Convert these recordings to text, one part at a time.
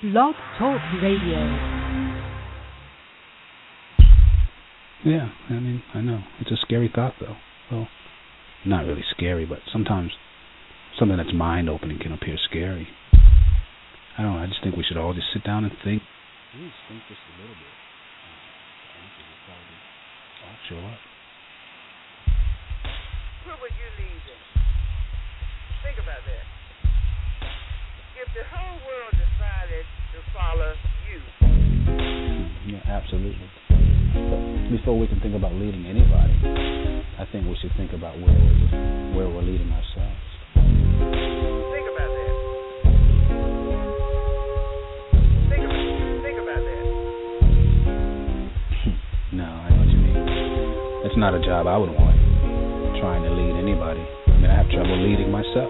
Blog Talk Radio. Yeah, I mean, I know. It's a scary thought, though. Well, not really scary, but sometimes something that's mind-opening can appear scary. I don't know, I just think we should all just sit down and think. Please think just a little bit. The answer will probably all show up. Where would you lead them? Think about that. If the whole world decided to follow you. Yeah, absolutely. But before we can think about leading anybody, I think we should think about where we're leading ourselves. Think about that. Think about that. No, I know what you mean. It's not a job I would want, trying to lead anybody. I mean, I have trouble leading myself.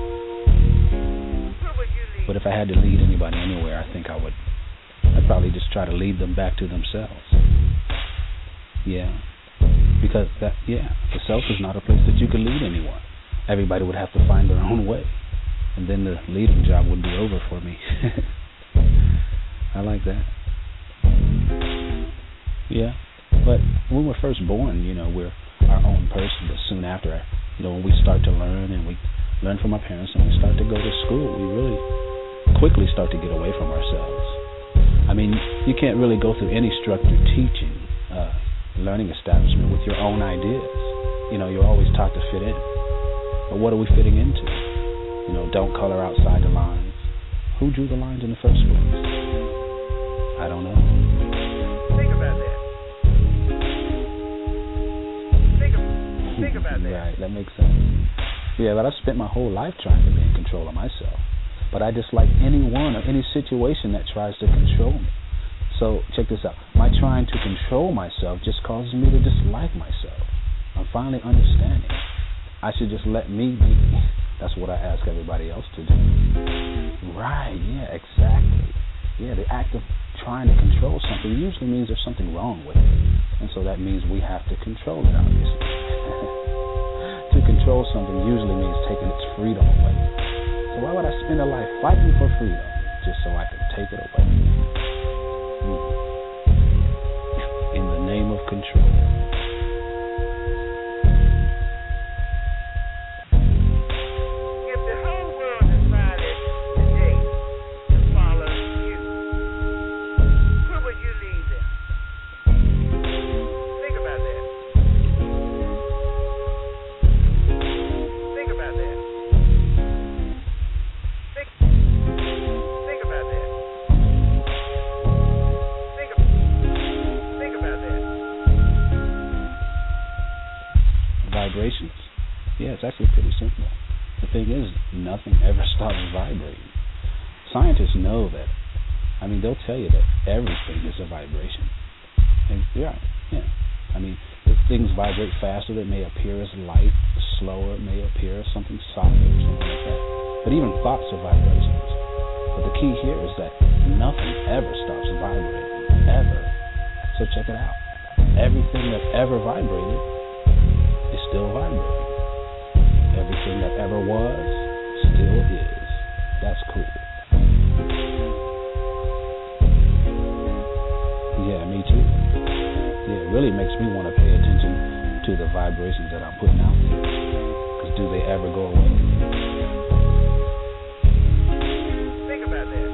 Where would you lead? But if I had to lead anybody anywhere, I think I'd probably just try to lead them back to themselves. Yeah. Because the self is not a place that you can lead anyone. Everybody would have to find their own way. And then the leading job would be over for me. I like that. Yeah. But when we're first born, we're our own person. But soon after, when we start to learn and we learn from our parents and we start to go to school, we really quickly start to get away from ourselves. I mean, you can't really go through any structured teaching, learning establishment with your own ideas. You're always taught to fit in. But what are we fitting into? Don't color outside the lines. Who drew the lines in the first place? I don't know. Think about that. Think about that. Right, that makes sense. Yeah, but I've spent my whole life trying to be in control of myself. But I dislike anyone or any situation that tries to control me. So check this out. My trying to control myself just causes me to dislike myself. I'm finally understanding. I should just let me be. That's what I ask everybody else to do. Right, yeah, exactly. Yeah, the act of trying to control something usually means there's something wrong with it. And so that means we have to control it, obviously. To control something usually means taking its freedom away. So why would I spend a life fighting for freedom just so I can take it away? In the name of control. If the whole world decided today to follow you, where would you lead them? Think about that. Think about that. Think about that. Think about that. Vibrations? Yeah, it's actually pretty simple. The thing is, nothing ever stops vibrating. Scientists know that. I mean, they'll tell you that everything is a vibration. And yeah. I mean, if things vibrate faster, it may appear as light. Slower, it may appear as something solid or something like that. But even thoughts are vibrations. But the key here is that nothing ever stops vibrating, ever. So check it out. Everything that ever vibrated is still vibrating. Everything that ever was still is. That's cool. Yeah, me too. Yeah, it really makes me want to pay attention to the vibrations that I'm putting out there. Because do they ever go away? Think about that.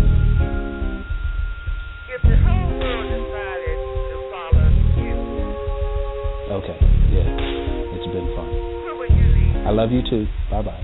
If the whole world decided to follow you, Okay, yeah, it's been fun. where would you lead? I love you too. Bye-bye.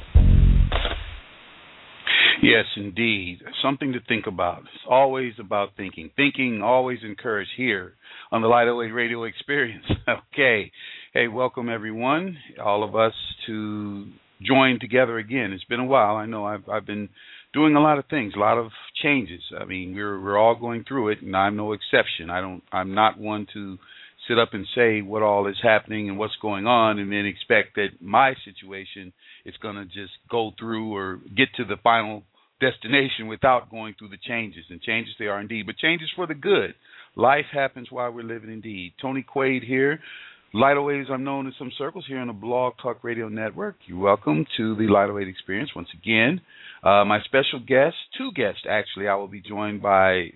Yes, indeed. Something to think about. It's always about thinking. Thinking always encouraged here on the Light Away Radio Experience. Okay. Hey, welcome everyone, all of us, to join together again. It's been a while. I know I've been doing a lot of things, a lot of changes. I mean, we're all going through it, and I'm no exception. I'm not one to sit up and say what all is happening and what's going on and then expect that my situation is going to just go through or get to the final destination without going through the changes. And changes they are indeed, but changes for the good. Life happens while we're living indeed. Tony Quaid here, Light Waves, I'm known in some circles here on the Blog Talk Radio Network. You're welcome to the Light Wave Experience once again. My special guest, two guests actually, I will be joined by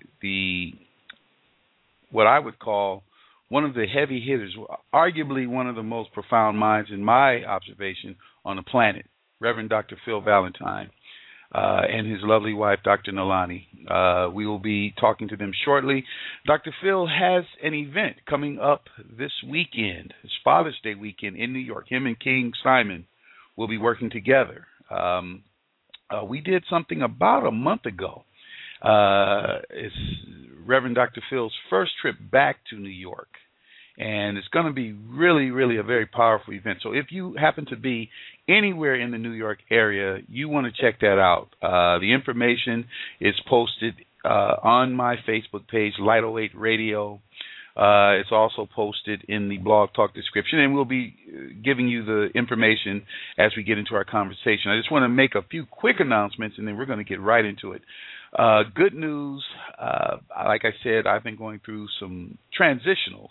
what I would call one of the heavy hitters, arguably one of the most profound minds in my observation on the planet, Reverend Dr. Phil Valentine, and his lovely wife, Dr. Nalani. We will be talking to them shortly. Dr. Phil has an event coming up this weekend, his Father's Day weekend in New York. Him and King Simon will be working together. We did something about a month ago. It's Reverend Dr. Phil's first trip back to New York. And it's going to be really, really a very powerful event. So if you happen to be anywhere in the New York area, you want to check that out. The information is posted on my Facebook page, Light 08 Radio. It's also posted in the Blog Talk description, and we'll be giving you the information as we get into our conversation. I just want to make a few quick announcements, and then we're going to get right into it. Good news, like I said, I've been going through some transitionals.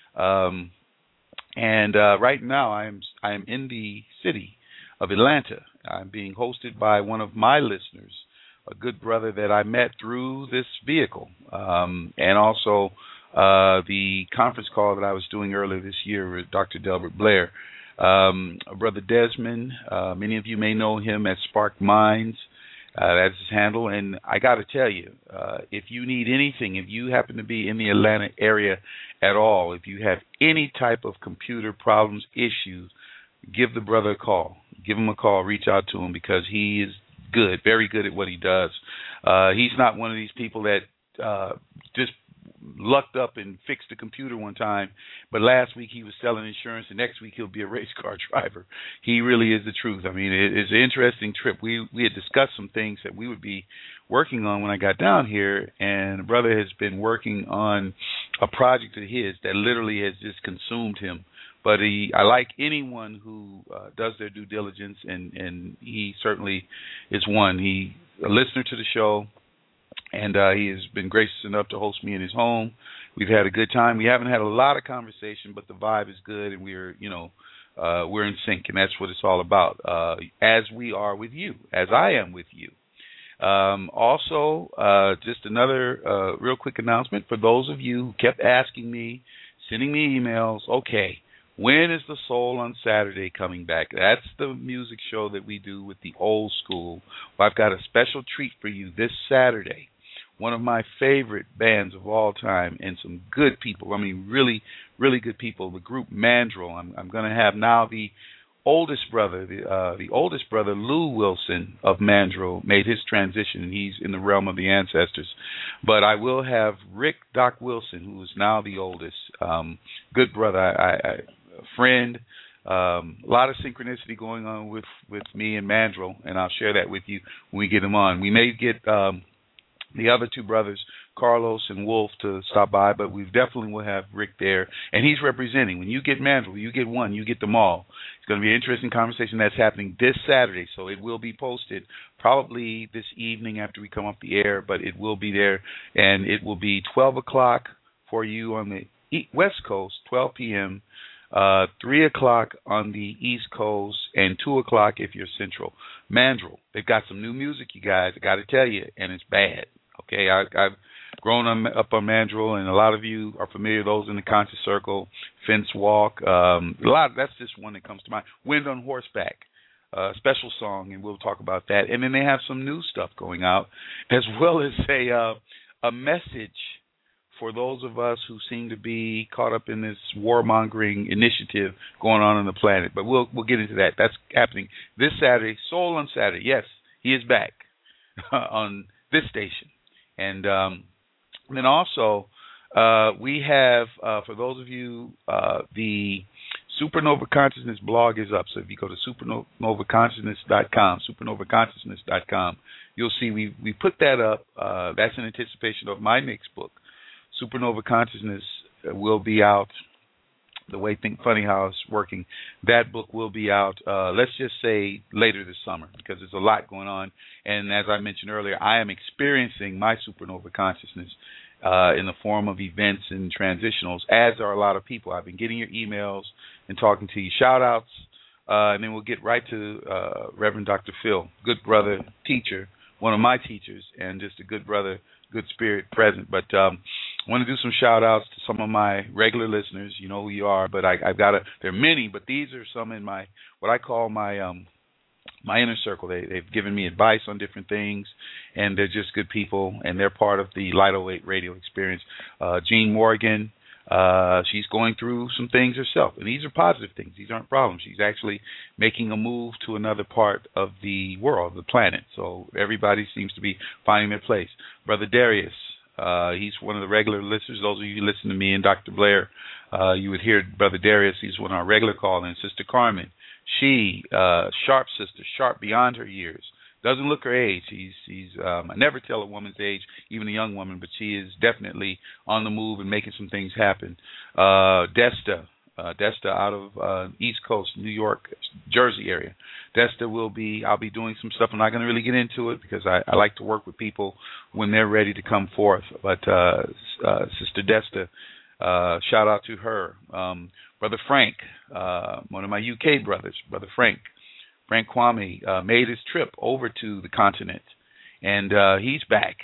Right now I am in the city of Atlanta. I'm being hosted by one of my listeners, a good brother that I met through this vehicle, and also the conference call that I was doing earlier this year with Dr. Delbert Blair. Brother Desmond, many of you may know him as Spark Minds. That's his handle, and I got to tell you, if you need anything, if you happen to be in the Atlanta area at all, if you have any type of computer problems, issues, give the brother a call. Give him a call, reach out to him, because he is good, very good at what he does. He's not one of these people that just lucked up and fixed the computer one time, but last week he was selling insurance, and next week he'll be a race car driver. He really is the truth. I mean, it's an interesting trip. We had discussed some things that we would be working on when I got down here, and the brother has been working on a project of his that literally has just consumed him. But I like anyone who does their due diligence, and he certainly is one. He's a listener to the show, and he has been gracious enough to host me in his home. We've had a good time. We haven't had a lot of conversation, but the vibe is good, and we're in sync, and that's what it's all about, as we are with you, as I am with you. Also, just another real quick announcement for those of you who kept asking me, sending me emails, okay, when is the Soul on Saturday coming back? That's the music show that we do with the old school. Well, I've got a special treat for you this Saturday. One of my favorite bands of all time, and some good people. I mean, really, really good people. The group Mandrill. I'm going to have now the oldest brother, Lou Wilson of Mandrill, made his transition, and he's in the realm of the ancestors. But I will have Rick Doc Wilson, who is now the oldest. Good brother, a friend. A lot of synchronicity going on with me and Mandrill, and I'll share that with you when we get him on. We may get the other two brothers, Carlos and Wolf, to stop by, but we definitely will have Rick there, and he's representing. When you get Mandrill, you get one, you get them all. It's going to be an interesting conversation that's happening this Saturday, so it will be posted probably this evening after we come off the air, but it will be there, and it will be 12 o'clock for you on the West Coast, 12 p.m., 3 o'clock on the East Coast, and 2 o'clock if you're Central. Mandrill, they've got some new music, you guys, I got to tell you, and it's bad. Okay, I've grown up on Mandrill, and a lot of you are familiar, those in the conscious circle, Fence Walk, that's just one that comes to mind. Wind on Horseback, special song, and we'll talk about that. And then they have some new stuff going out, as well as a message for those of us who seem to be caught up in this warmongering initiative going on the planet. But we'll get into that. That's happening this Saturday, Soul on Saturday. Yes, he is back on this station. And then also we have, for those of you, the Supernova Consciousness blog is up. So if you go to supernovaconsciousness.com, you'll see we put that up. That's in anticipation of my next book. Supernova Consciousness will be out. The way Think Funny how it's working, that book will be out, let's just say later this summer, because there's a lot going on. And as I mentioned earlier, I am experiencing my supernova consciousness in the form of events and transitionals, as are a lot of people. I've been getting your emails and talking to you. Shout-outs, and then we'll get right to Reverend Dr. Phil, good brother, teacher, one of my teachers, and just a good brother, good spirit present. But I want to do some shout-outs to some of my regular listeners. You know who you are, but I've got there are many, but these are some in my, what I call my my inner circle. They've given me advice on different things, and they're just good people, and they're part of the Light 08 radio experience. Jean Morgan, she's going through some things herself, and these are positive things. These aren't problems. She's actually making a move to another part of the world, the planet. So everybody seems to be finding their place. Brother Darius, he's one of the regular listeners. Those of you who listen to me and Dr. Blair, you would hear Brother Darius. He's one of our regular call-ins. Sister Carmen, she, sharp sister, sharp beyond her years. Doesn't look her age. She's I never tell a woman's age, even a young woman, but she is definitely on the move and making some things happen. Desta out of East Coast, New York, Jersey area. Desta I'll be doing some stuff. I'm not going to really get into it because I like to work with people when they're ready to come forth. But Sister Desta, shout out to her. Brother Frank, one of my UK brothers, Brother Frank Kwame, made his trip over to the continent, and he's back.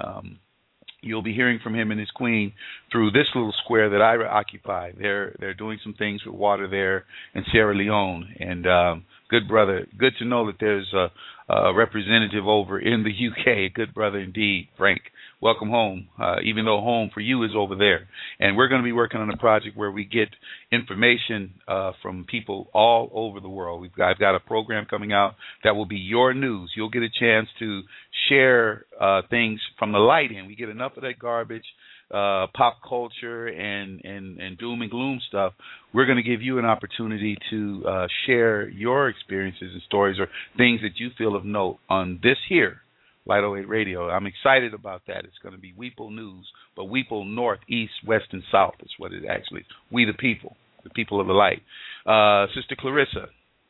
You'll be hearing from him and his queen through this little square that I occupy. They're doing some things with water there in Sierra Leone, and good brother. Good to know that there's a representative over in the UK. A good brother indeed, Frank. Welcome home, even though home for you is over there. And we're going to be working on a project where we get information from people all over the world. I've got a program coming out that will be your news. You'll get a chance to share things from the light end. We get enough of that garbage, pop culture, and doom and gloom stuff. We're going to give you an opportunity to share your experiences and stories or things that you feel of note on this here, Light 08 Radio. I'm excited about that. It's going to be Weeple News, but Weeple North, East, West, and South is what it actually is. We the people of the light. Sister Clarissa,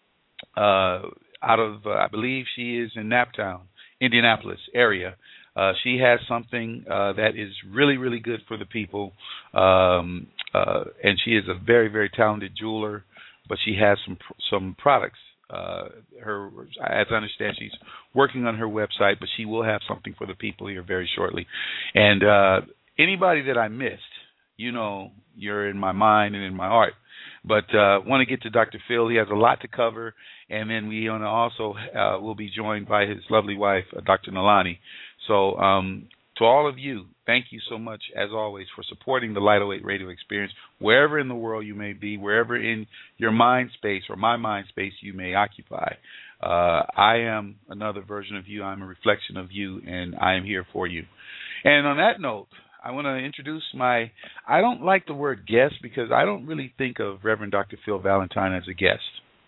out of, I believe she is in Naptown, Indianapolis area. She has something that is really, really good for the people, and she is a very, very talented jeweler, but she has some products. As I understand, she's working on her website, but she will have something for the people here very shortly. And anybody that I missed, you know, you're in my mind and in my heart. But want to get to Dr. Phil. He has a lot to cover, and then we also will be joined by his lovely wife, Dr. Nalani. So to all of you, thank you so much, as always, for supporting the Light 08 radio experience, wherever in the world you may be, wherever in your mind space or my mind space you may occupy. I am another version of you. I'm a reflection of you, and I am here for you. And on that note, I want to introduce I don't like the word guest because I don't really think of Reverend Dr. Phil Valentine as a guest.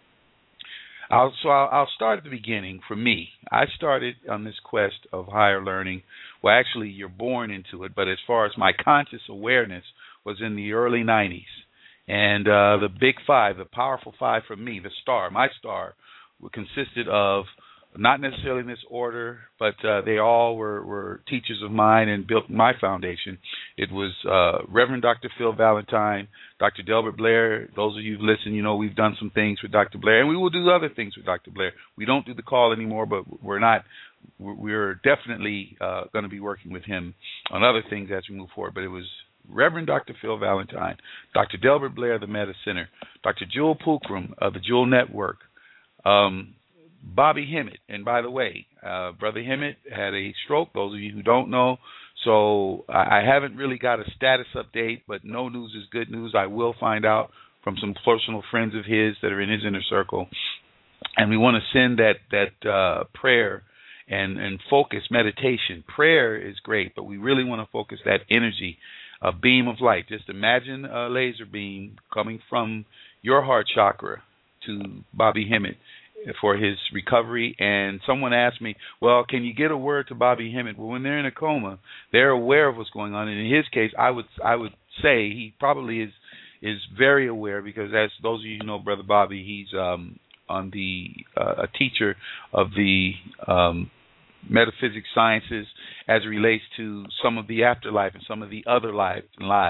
I'll start at the beginning. For me, I started on this quest of higher learning. Well, actually, you're born into it, but as far as my conscious awareness was in the early 90s. And the big five, the powerful five for me, my star, consisted of, not necessarily in this order, but they all were teachers of mine and built my foundation. It was Reverend Dr. Phil Valentine, Dr. Delbert Blair. Those of you who've listened, you know we've done some things with Dr. Blair, and we will do other things with Dr. Blair. We don't do the call anymore, but we're definitely going to be working with him on other things as we move forward. But it was Reverend Dr. Phil Valentine, Dr. Delbert Blair, the Meta Center, Dr. Jewel Pookrum of the Jewel Network, Bobby Hemmett. And by the way, Brother Hemmett had a stroke, those of you who don't know. So I haven't really got a status update, but no news is good news. I will find out from some personal friends of his that are in his inner circle. And we want to send that prayer and focus meditation. Prayer is great, but we really want to focus that energy, a beam of light. Just imagine a laser beam coming from your heart chakra to Bobby Hemmett for his recovery. And someone asked me, well, can you get a word to Bobby Hemmett? Well, when they're in a coma, they're aware of what's going on. And in his case, I would say he probably is very aware, because as those of you who know Brother Bobby, he's a teacher of the metaphysics sciences as it relates to some of the afterlife and some of the other lives.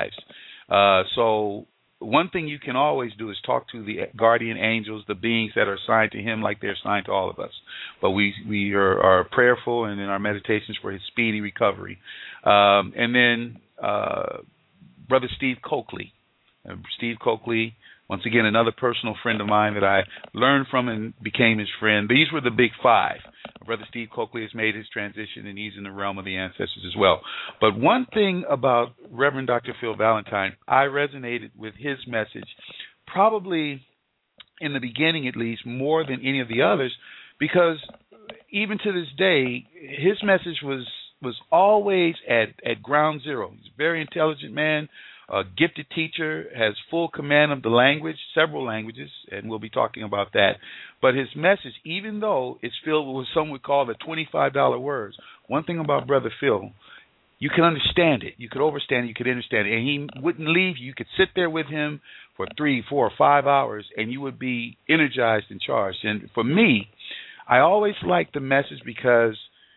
So one thing you can always do is talk to the guardian angels, the beings that are assigned to him like they're assigned to all of us. But we are prayerful and in our meditations for his speedy recovery. And then Brother Steve Coakley. Steve Coakley, once again, another personal friend of mine that I learned from and became his friend. These were the big five. Brother Steve Coakley has made his transition, and he's in the realm of the ancestors as well. But one thing about Reverend Dr. Phil Valentine, I resonated with his message probably in the beginning at least more than any of the others, because even to this day, his message was always at ground zero. He's a very intelligent man, a gifted teacher, has full command of the language, several languages, and we'll be talking about that. But his message, even though it's filled with what some would call the $25 words, one thing about Brother Phil, you can understand it, you could understand it, you could understand it, and he wouldn't leave you. You could sit there with him for 3, 4, 5 hours, and you would be energized and charged. And for me, I always liked the message because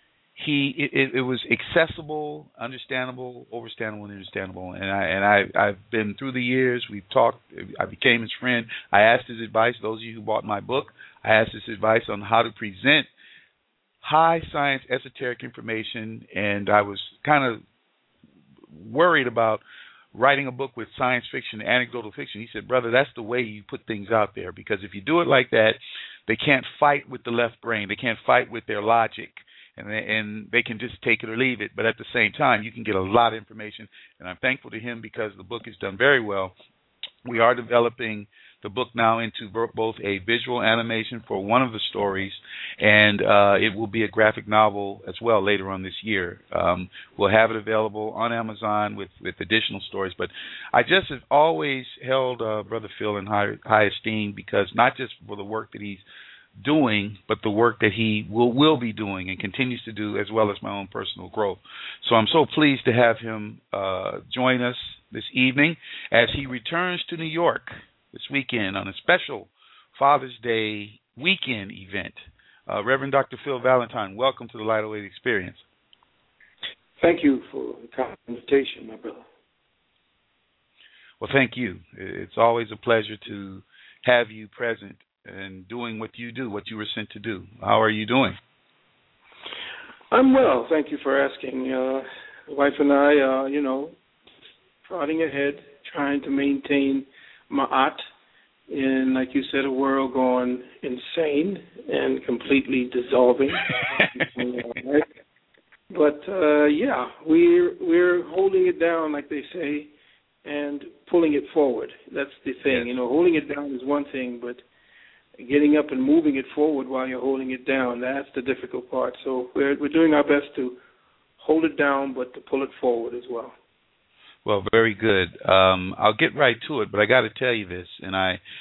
it was accessible, understandable, overstandable, and understandable. And I've been through the years. We've talked. I became his friend. I asked his advice. Those of you who bought my book, I asked his advice on how to present high science esoteric information. And I was kind of worried about writing a book with science fiction, anecdotal fiction. He said, brother, that's the way you put things out there, because if you do it like that, they can't fight with the left brain. They can't fight with their logic. And they can just take it or leave it. But at the same time, you can get a lot of information. And I'm thankful to him because the book is done very well. We are developing the book now into both a visual animation for one of the stories, and it will be a graphic novel as well later on this year. We'll have it available on Amazon with additional stories. But I just have always held Brother Phil in high esteem, because not just for the work that he's doing, but the work that he will be doing and continues to do, as well as my own personal growth. So I'm so pleased to have him join us this evening as he returns to New York this weekend on a special Father's Day weekend event. Reverend Dr. Phil Valentine, welcome to the Light Away Experience. Thank you for the kind invitation, my brother. Well, thank you. It's always a pleasure to have you present and doing what you do, what you were sent to do. How are you doing? I'm well. Thank you for asking. The wife and I, plodding ahead, trying to maintain ma'at in, like you said, a world going insane and completely dissolving. But, we're holding it down, like they say, and pulling it forward. That's the thing. Yes. Holding it down is one thing, but getting up and moving it forward while you're holding it down, that's the difficult part. So we're doing our best to hold it down, but to pull it forward as well. Well, very good. I'll get right to it, but I got to tell you this, and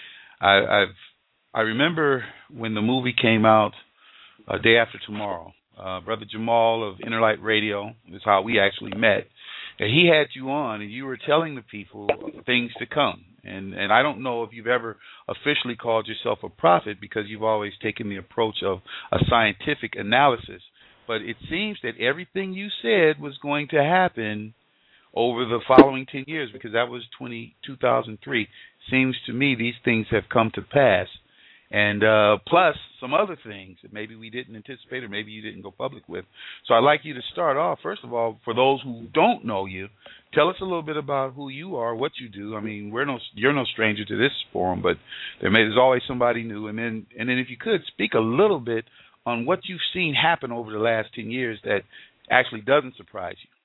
I remember when the movie came out, Day After Tomorrow. Brother Jamal of Inner Light Radio is how we actually met. And he had you on, and you were telling the people things to come. And I don't know if you've ever officially called yourself a prophet, because you've always taken the approach of a scientific analysis. But it seems that everything you said was going to happen over the following 10 years, because that was 2003. Seems to me these things have come to pass. And plus some other things that maybe we didn't anticipate, or maybe you didn't go public with. So I'd like you to start off, first of all, for those who don't know you, tell us a little bit about who you are, what you do. I mean, you're no stranger to this forum, but there's always somebody new. And then if you could, speak a little bit on what you've seen happen over the last 10 years that actually doesn't surprise you.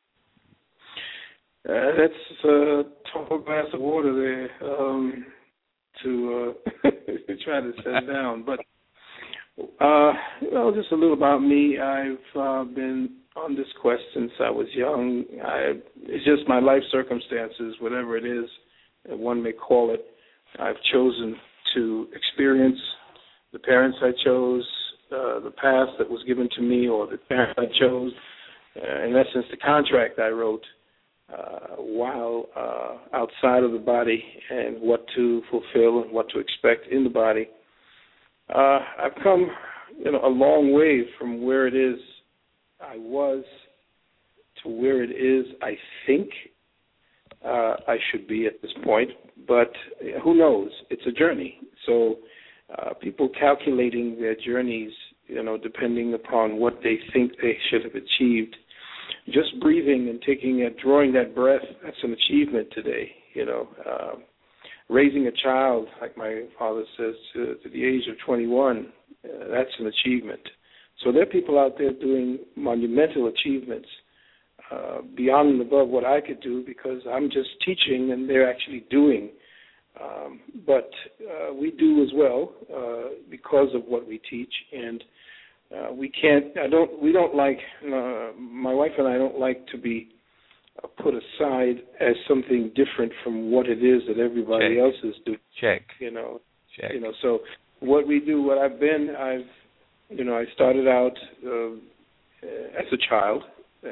That's a tall glass of water there to try to set down. But, just a little about me. I've been on this quest since I was young. It's just my life circumstances, whatever it is that one may call it. I've chosen to experience the parents I chose, the path that was given to me, or the parents I chose. In essence, the contract I wrote while outside of the body, and what to fulfill and what to expect in the body. I've come, a long way from where it is I was to where it is, I think I should be at this point, but who knows? It's a journey. So people calculating their journeys, depending upon what they think they should have achieved. Just breathing and drawing that breath, that's an achievement today, Raising a child, like my father says, to the age of 21, that's an achievement. So there are people out there doing monumental achievements beyond and above what I could do, because I'm just teaching and they're actually doing. But we do as well because of what we teach, and we don't like, my wife and I don't like to be put aside as something different from what it is that everybody else is doing. Check. So what we do, what I've been, I started out as a child.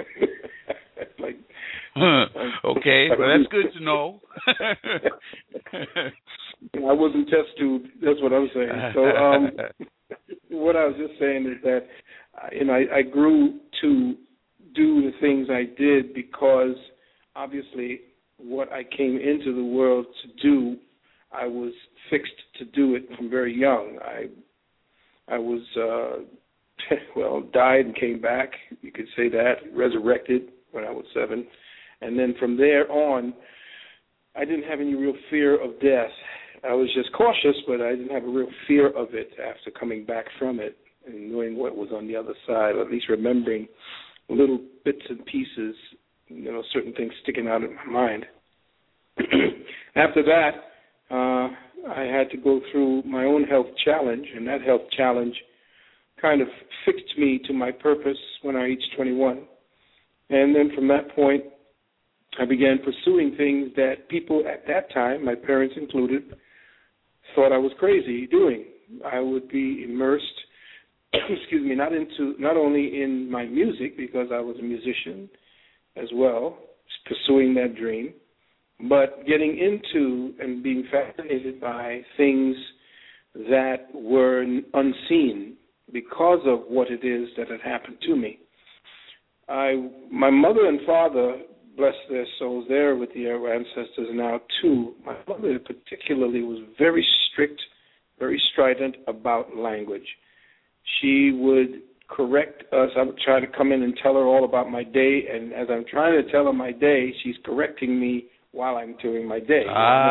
Okay, well, that's good to know. I wasn't test tube. That's what I'm saying. So what I was just saying is that I grew to do the things I did because obviously what I came into the world to do, I was fixed to do it from very young. I was died and came back, you could say that, resurrected when I was 7. And then from there on, I didn't have any real fear of death. I was just cautious, but I didn't have a real fear of it after coming back from it and knowing what was on the other side, or at least remembering little bits and pieces, certain things sticking out in my mind. After that, I had to go through my own health challenge, and that health challenge kind of fixed me to my purpose when I reached 21. And then from that point, I began pursuing things that people at that time, my parents included, thought I was crazy doing. I would be immersed, not only in my music, because I was a musician as well, pursuing that dream, but getting into and being fascinated by things that were unseen because of what it is that had happened to me. My mother and father, bless their souls, they're with the ancestors now too. My mother particularly was very strict, very strident about language. She would correct us. I would try to come in and tell her all about my day, and as I'm trying to tell her my day, she's correcting me while I'm doing my day.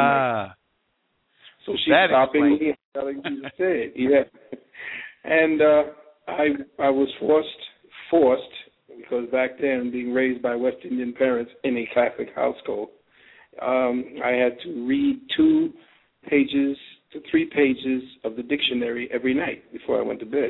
So she's stopping me and telling me to say it. Yeah. And I was forced, because back then, being raised by West Indian parents in a Catholic household, I had to read 2 pages to 3 pages of the dictionary every night before I went to bed.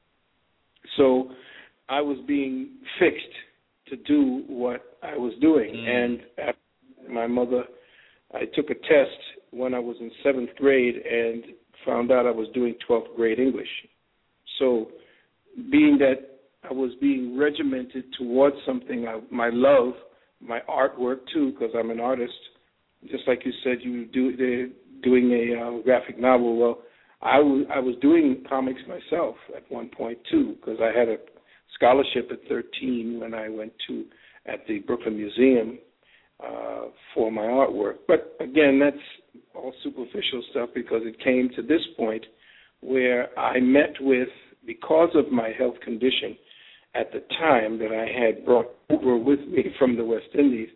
So I was being fixed to do what I was doing. And after my mother, I took a test when I was in 7th grade and found out I was doing 12th grade English. So being that I was being regimented towards something, my love, my artwork too, because I'm an artist, just like you said, they're doing a graphic novel. Well, I was doing comics myself at one point too, because I had a scholarship at 13 when I went at the Brooklyn Museum for my artwork. But again, that's all superficial stuff, because it came to this point where I met with, because of my health condition at the time that I had brought over with me from the West Indies,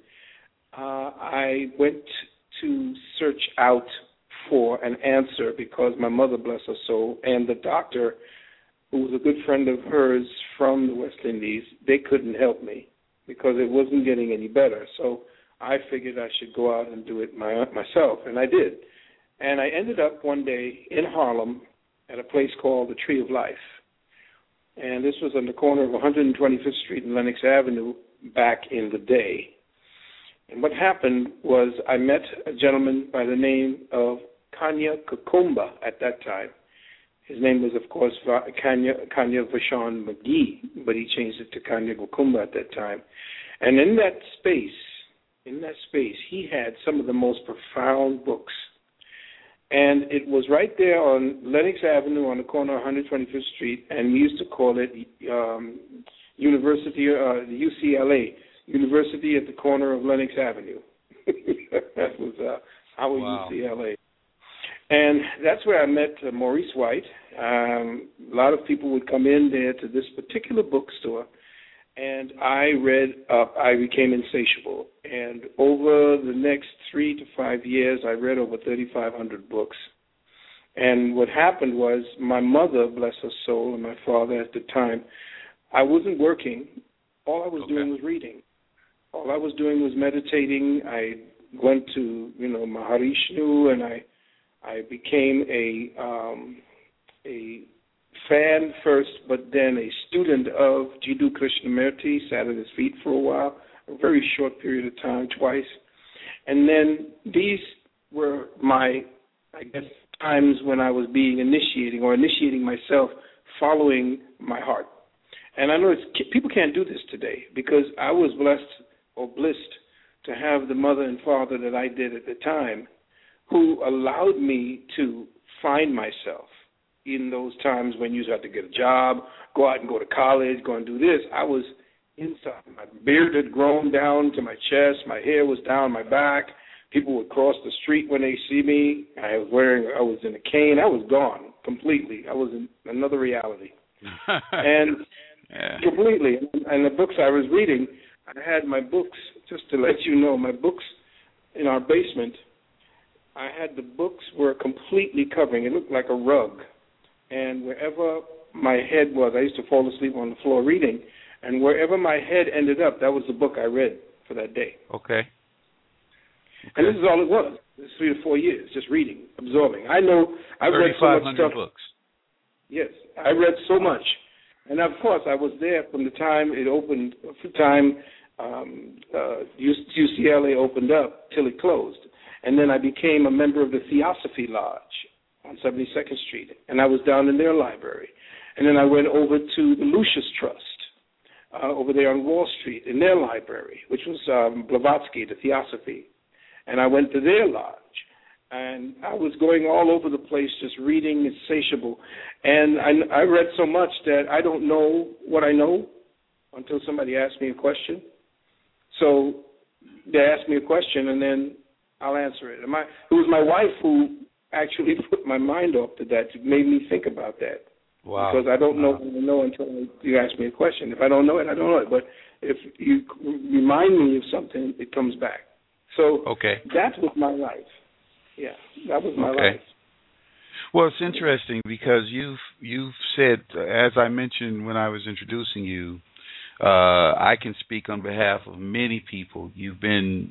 I went to search out for an answer, because my mother, bless her soul, and the doctor, who was a good friend of hers from the West Indies, they couldn't help me because it wasn't getting any better. So I figured I should go out and do it myself, and I did. And I ended up one day in Harlem at a place called the Tree of Life. And this was on the corner of 125th Street and Lenox Avenue back in the day. And what happened was I met a gentleman by the name of Kanya Kakumba at that time. His name was, of course, Kanya Vashon McGee, but he changed it to Kanya Kakumba at that time. And in that space, he had some of the most profound books. And it was right there on Lenox Avenue on the corner of 125th Street, and we used to call it the UCLA, University at the corner of Lenox Avenue. That was our UCLA. And that's where I met Maurice White. A lot of people would come in there to this particular bookstore, and I read up. I became insatiable. And over the next 3 to 5 years, I read over 3,500 books. And what happened was my mother, bless her soul, and my father at the time, I wasn't working. All I was doing was reading. All I was doing was meditating. I went to, Maharishnu, and I became a fan first, but then a student of Jiddu Krishnamurti, sat at his feet for a while, a very short period of time, twice. And then these were my, times when I was initiating myself, following my heart. And I know people can't do this today, because I was blessed to have the mother and father that I did at the time, who allowed me to find myself in those times when you had to get a job, go out and go to college, go and do this. I was inside. My beard had grown down to my chest. My hair was down my back. People would cross the street when they see me. I was in a cane. I was gone completely. I was in another reality. And completely. And the books I was reading, I had my books, just to let you know, my books in our basement, I had the books were completely covering. It looked like a rug. And wherever my head was, I used to fall asleep on the floor reading, and wherever my head ended up, that was the book I read for that day. Okay. And this is all it was. It's 3 to 4 years, just reading, absorbing. I know I've read so much stuff. 3,500 books. Yes, I read so much. And, of course, I was there from the time it opened, UCLA opened up till it closed. And then I became a member of the Theosophy Lodge on 72nd Street, and I was down in their library. And then I went over to the Lucius Trust over there on Wall Street in their library, which was Blavatsky, the Theosophy. And I went to their lodge. And I was going all over the place just reading, insatiable. And I read so much that I don't know what I know until somebody asks me a question. So they ask me a question, and then I'll answer it. It was my wife who actually put my mind off to that, made me think about that. Wow. Because I don't know what I know until you ask me a question. If I don't know it, I don't know it. But if you remind me of something, it comes back. So that was my life. Yeah, that was my life. Well, it's interesting because you've said, as I mentioned when I was introducing you, I can speak on behalf of many people. You've been,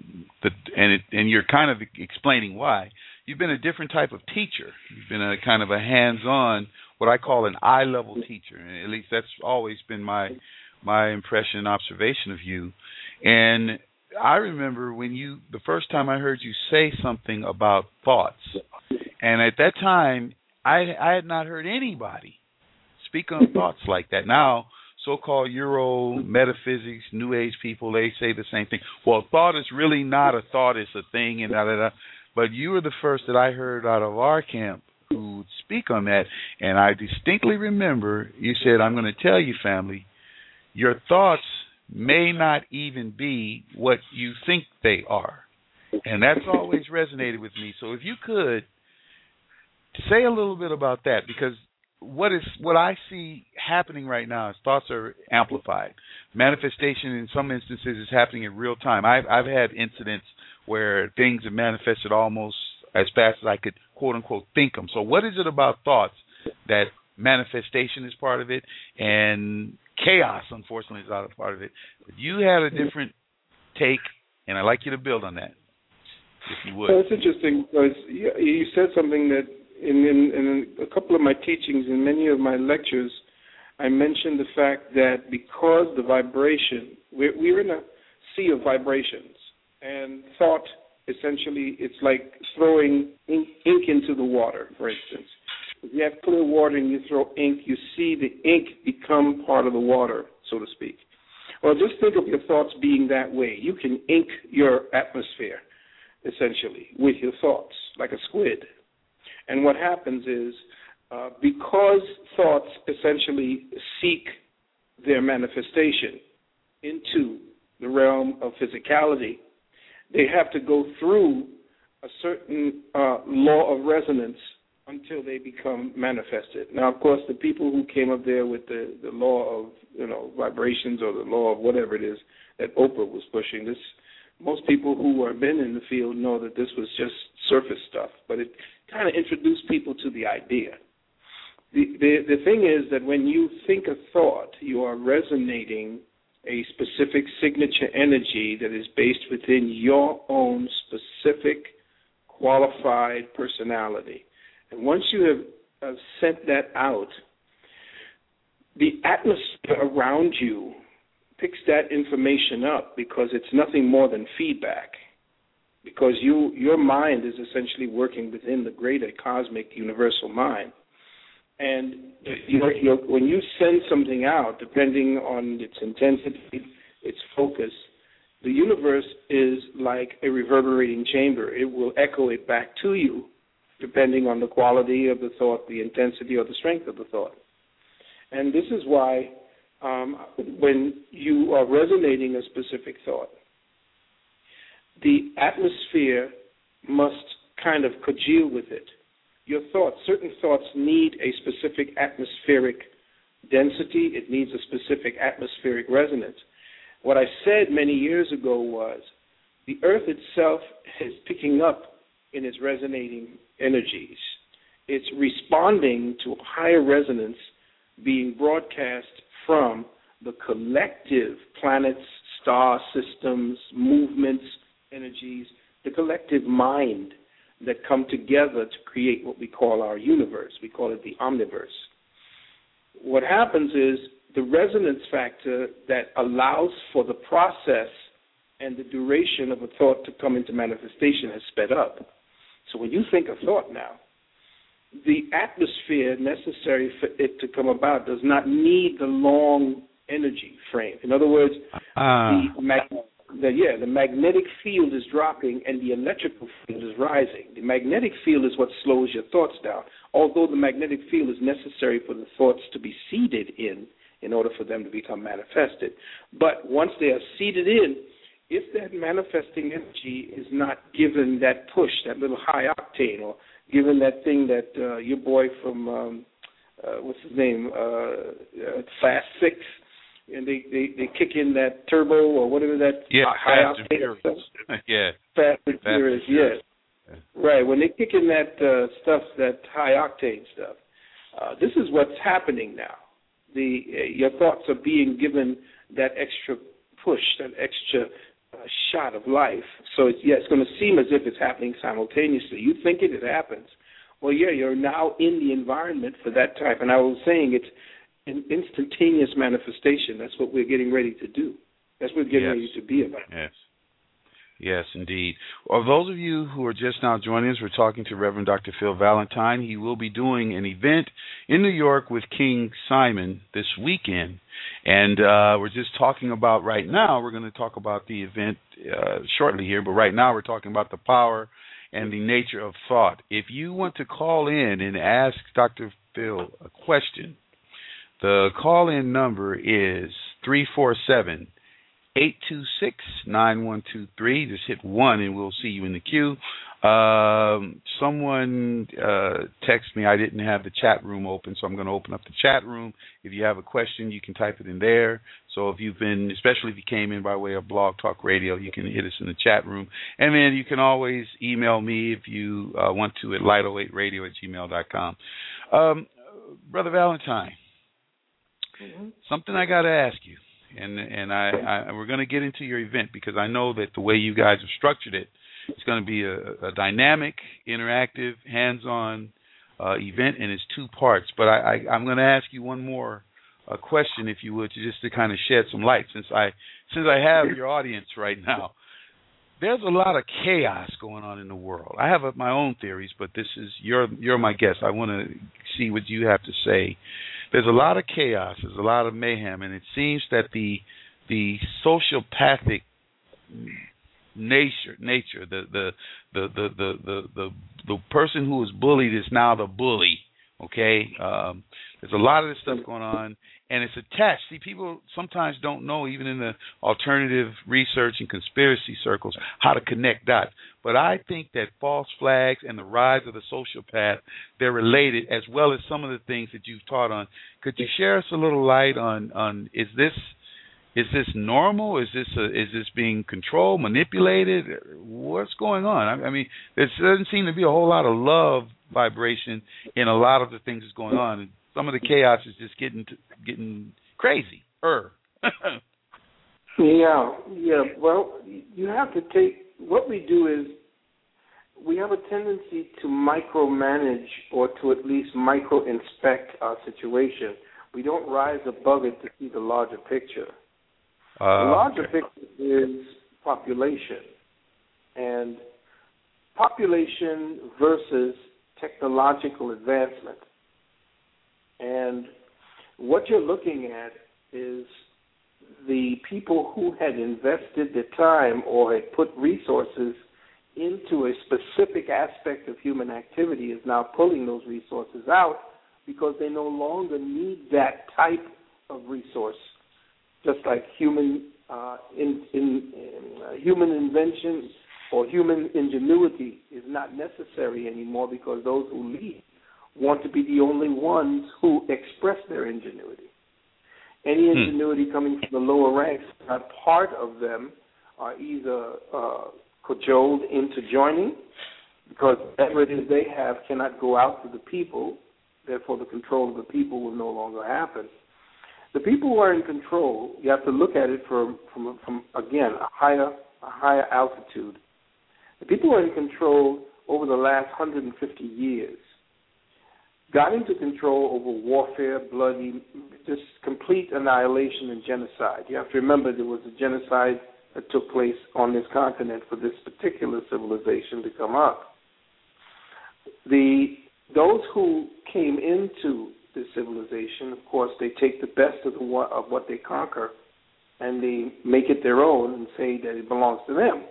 and you're kind of explaining why. You've been a different type of teacher. You've been a kind of a hands-on, what I call an eye-level teacher. At least that's always been my impression and observation of you. And I remember the first time I heard you say something about thoughts, and at that time, I had not heard anybody speak on thoughts like that. Now, so-called Euro metaphysics, New Age people, they say the same thing. Well, thought is really not a thought, it's a thing, and da-da-da. But you were the first that I heard out of our camp who would speak on that, and I distinctly remember you said, I'm going to tell you, family, your thoughts may not even be what you think they are. And that's always resonated with me. So if you could say a little bit about that, because what I see happening right now is thoughts are amplified. Manifestation in some instances is happening in real time. I've had incidents where things have manifested almost as fast as I could, quote unquote, think them. So what is it about thoughts that manifestation is part of it and chaos, unfortunately, is not a part of it? But you had a different take, and I'd like you to build on that, if you would. Well, it's interesting because you said something that in a couple of my teachings, in many of my lectures, I mentioned the fact that because the vibration, we're in a sea of vibrations, and thought, essentially, it's like throwing ink into the water, for instance. If you have clear water and you throw ink, you see the ink become part of the water, so to speak. Well, just think of your thoughts being that way. You can ink your atmosphere, essentially, with your thoughts, like a squid. And what happens is, because thoughts essentially seek their manifestation into the realm of physicality, they have to go through a certain law of resonance until they become manifested. Now, of course, the people who came up there with the law of vibrations or the law of whatever it is that Oprah was pushing, this, most people who have been in the field know that this was just surface stuff, but it kind of introduced people to the idea. The thing is that when you think a thought, you are resonating a specific signature energy that is based within your own specific qualified personality. And once you have sent that out, the atmosphere around you picks that information up because it's nothing more than feedback. Because your mind is essentially working within the greater cosmic universal mind. And when you send something out, depending on its intensity, its focus, the universe is like a reverberating chamber. It will echo it back to you, depending on the quality of the thought, the intensity, or the strength of the thought. And this is why when you are resonating a specific thought, the atmosphere must kind of congeal with it. Your thoughts, certain thoughts need a specific atmospheric density. It needs a specific atmospheric resonance. What I said many years ago was the earth itself is picking up in its resonating energies. It's responding to higher resonance being broadcast from the collective planets, star systems, movements, energies, the collective mind that come together to create what we call our universe. We call it the omniverse. What happens is the resonance factor that allows for the process and the duration of a thought to come into manifestation has sped up. So when you think a thought now, the atmosphere necessary for it to come about does not need the long energy frame. In other words, the magnetic field is dropping and the electrical field is rising. The magnetic field is what slows your thoughts down, although the magnetic field is necessary for the thoughts to be seated in order for them to become manifested. But once they are seated in, if that manifesting energy is not given that push, that little high octane, or given that thing that your boy from, what's his name, Fast Six, and they kick in that turbo or whatever that high octane stuff. Fast and Furious, yes. Right, when they kick in that stuff, that high octane stuff, this is what's happening now. Your thoughts are being given that extra push, that extra shot of life. So it's going to seem as if it's happening simultaneously. You think it happens. Well, you're now in the environment for that type. And I was saying it's an instantaneous manifestation. That's what we're getting ready to do. That's what we're getting ready to be about. Yes, indeed. Well, those of you who are just now joining us, we're talking to Reverend Dr. Phil Valentine. He will be doing an event in New York with King Simon this weekend. And we're just talking about right now, we're going to talk about the event shortly here, but right now we're talking about the power and the nature of thought. If you want to call in and ask Dr. Phil a question, the call-in number is 347-826-9123. Just hit 1 and we'll see you in the queue. Someone texted me I didn't have the chat room open, so I'm going to open up the chat room. If you have a question, you can type it in there. So if you've been, especially if you came in by way of Blog Talk Radio, you can hit us in the chat room. And then you can always email me if you want to at light08radio@gmail.com. Brother Valentine, something I got to ask you. And we're going to get into your event because I know that the way you guys have structured it, it's going to be a dynamic, interactive, hands-on event, and it's 2 parts. But I'm going to ask you one more question, if you would, just to kind of shed some light. Since I have your audience right now, there's a lot of chaos going on in the world. I have my own theories, but this is you're my guest. I want to see what you have to say. There's a lot of chaos. There's a lot of mayhem, and it seems that the sociopathic nature, the person who was bullied is now the bully. Okay, there's a lot of this stuff going on, and it's attached. See, people sometimes don't know, even in the alternative research and conspiracy circles, how to connect dots. But I think that false flags and the rise of the sociopath, they're related, as well as some of the things that you've taught on. Could you share us a little light on is this normal? Is this being controlled, manipulated? What's going on? I mean, there doesn't seem to be a whole lot of love vibration in a lot of the things that's going on. And some of the chaos is just getting crazy. Yeah. Well, you have to take. What we do is we have a tendency to micromanage or to at least micro-inspect our situation. We don't rise above it to see the larger picture. The larger picture is population, and population versus technological advancement. And what you're looking at is the people who had invested the time or had put resources into a specific aspect of human activity is now pulling those resources out because they no longer need that type of resource. Just like human invention or human ingenuity is not necessary anymore because those who lead want to be the only ones who express their ingenuity. Any ingenuity coming from the lower ranks, not part of them, are either cajoled into joining because whatever it is they have cannot go out to the people, therefore the control of the people will no longer happen. The people who are in control, you have to look at it from again, a higher altitude. The people who are in control over the last 150 years got into control over warfare, bloody, just complete annihilation and genocide. You have to remember there was a genocide that took place on this continent for this particular civilization to come up. Those who came into this civilization, of course, they take the best of what they conquer and they make it their own and say that it belongs to them.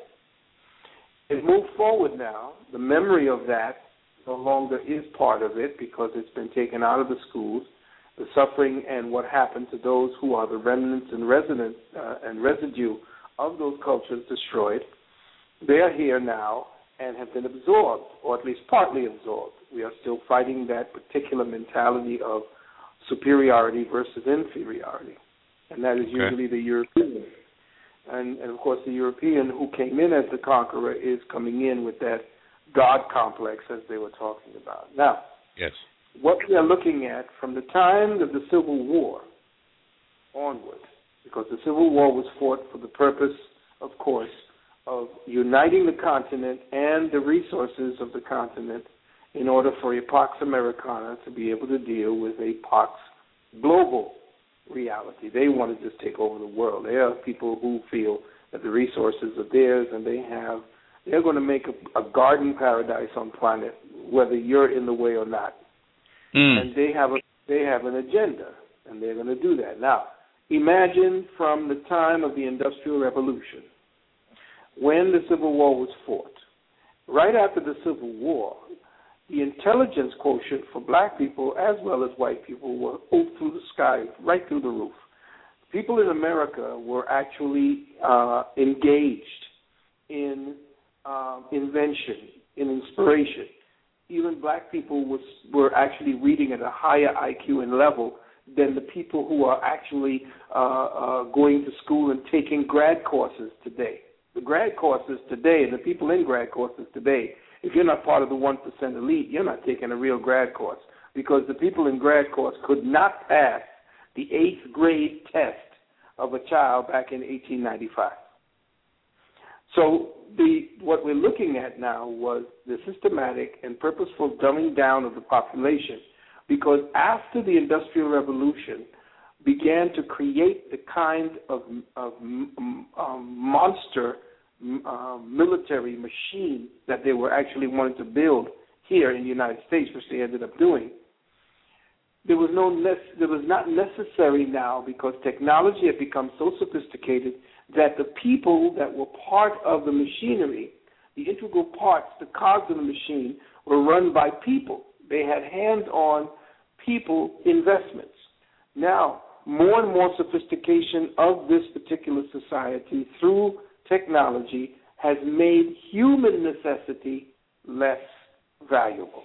It moved forward now. The memory of that no longer is part of it because it's been taken out of the schools. The suffering and what happened to those who are the remnants and residue of those cultures destroyed, they are here now and have been absorbed, or at least partly absorbed. We are still fighting that particular mentality of superiority versus inferiority, and that is usually the European. And, of course, the European who came in as the conqueror is coming in with that God complex, as they were talking about. Now, yes, what we are looking at from the time of the Civil War onward, because the Civil War was fought for the purpose, of course, of uniting the continent and the resources of the continent in order for a Pax Americana to be able to deal with a Pax global reality. They want to just take over the world. There are people who feel that the resources are theirs and they're going to make a garden paradise on planet, whether you're in the way or not. And they have an agenda, and they're going to do that. Now, imagine from the time of the Industrial Revolution, when the Civil War was fought. Right after the Civil War, the intelligence quotient for black people as well as white people were up through the sky, right through the roof. People in America were actually engaged in invention, in inspiration. Even black people were actually reading at a higher IQ and level than the people who are actually going to school and taking grad courses today. The grad courses today, and the people in grad courses today, if you're not part of the 1% elite, you're not taking a real grad course, because the people in grad course could not pass the 8th grade test of a child back in 1895. So what we're looking at now was the systematic and purposeful dumbing down of the population, because after the Industrial Revolution began to create the kind of monster military machine that they were actually wanting to build here in the United States, which they ended up doing. There was not necessary now, because technology had become so sophisticated that the people that were part of the machinery, the integral parts, the cogs of the machine, were run by people. They had hands-on people investments. Now, more and more sophistication of this particular society through technology has made human necessity less valuable.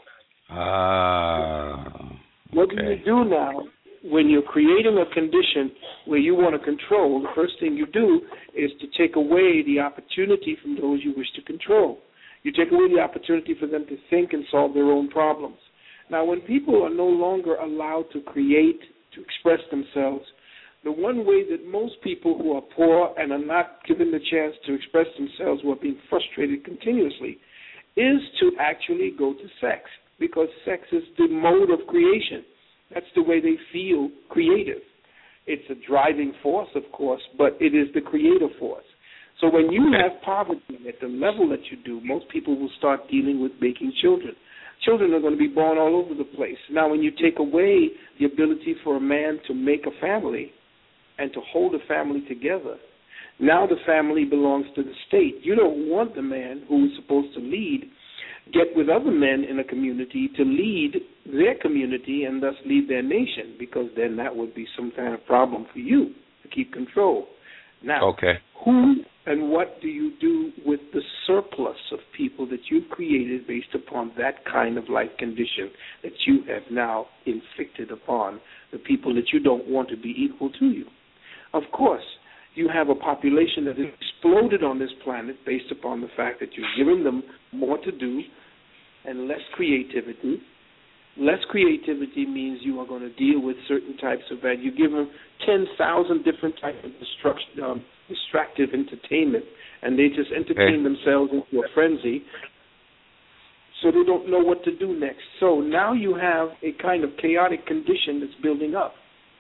What do you do now when you're creating a condition where you want to control? The first thing you do is to take away the opportunity from those you wish to control. You take away the opportunity for them to think and solve their own problems. Now, when people are no longer allowed to create, to express themselves, the one way that most people who are poor and are not given the chance to express themselves, who are being frustrated continuously, is to actually go to sex, because sex is the mode of creation. That's the way they feel creative. It's a driving force, of course, but it is the creative force. So when you have poverty at the level that you do, most people will start dealing with making children. Children are going to be born all over the place. Now, when you take away the ability for a man to make a family and to hold a family together, now the family belongs to the state. You don't want the man who is supposed to lead get with other men in a community to lead their community and thus lead their nation, because then that would be some kind of problem for you to keep control. Now, who and what do you do with the surplus of people that you've created based upon that kind of life condition that you have now inflicted upon the people that you don't want to be equal to you? Of course, you have a population that has exploded on this planet based upon the fact that you've given them more to do and less creativity. Less creativity means you are going to deal with certain types of bad. You give them 10,000 different types of distractive entertainment, and they just entertain themselves into a frenzy, so they don't know what to do next. So now you have a kind of chaotic condition that's building up.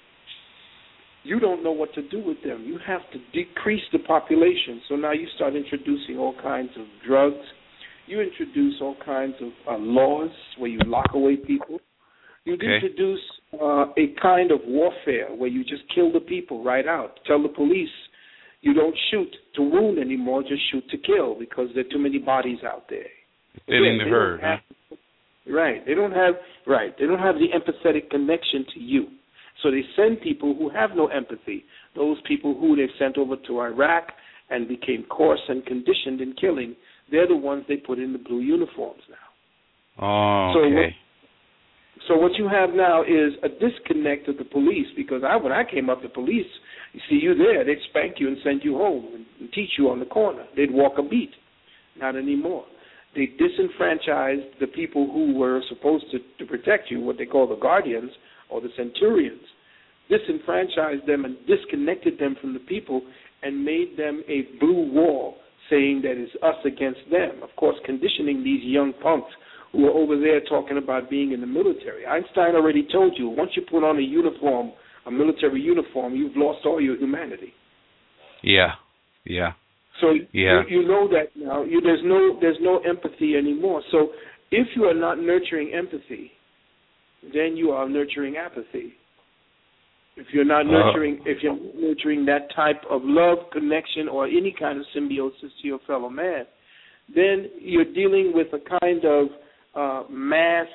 You don't know what to do with them. You have to decrease the population. So now you start introducing all kinds of drugs. You introduce all kinds of laws where you lock away people. You introduce a kind of warfare where you just kill the people right out. Tell the police you don't shoot to wound anymore, just shoot to kill, because there are too many bodies out there. Fitting the herd, huh? Right. They don't have the empathetic connection to you. So they send people who have no empathy, those people who they've sent over to Iraq and became coarse and conditioned in killing. They're the ones they put in the blue uniforms now. Oh, okay. So what you have now is a disconnect of the police, because when I came up, the police, you see you there, they'd spank you and send you home and teach you on the corner. They'd walk a beat. Not anymore. They disenfranchised the people who were supposed to protect you, what they call the guardians or the centurions, disenfranchised them and disconnected them from the people and made them a blue wall, saying that it's us against them. Of course, conditioning these young punks who are over there talking about being in the military. Einstein already told you, once you put on a uniform, a military uniform, you've lost all your humanity. Yeah. So you know that now. There's no empathy anymore. So if you are not nurturing empathy, then you are nurturing apathy. If you're not nurturing that type of love, connection, or any kind of symbiosis to your fellow man, then you're dealing with a kind of mass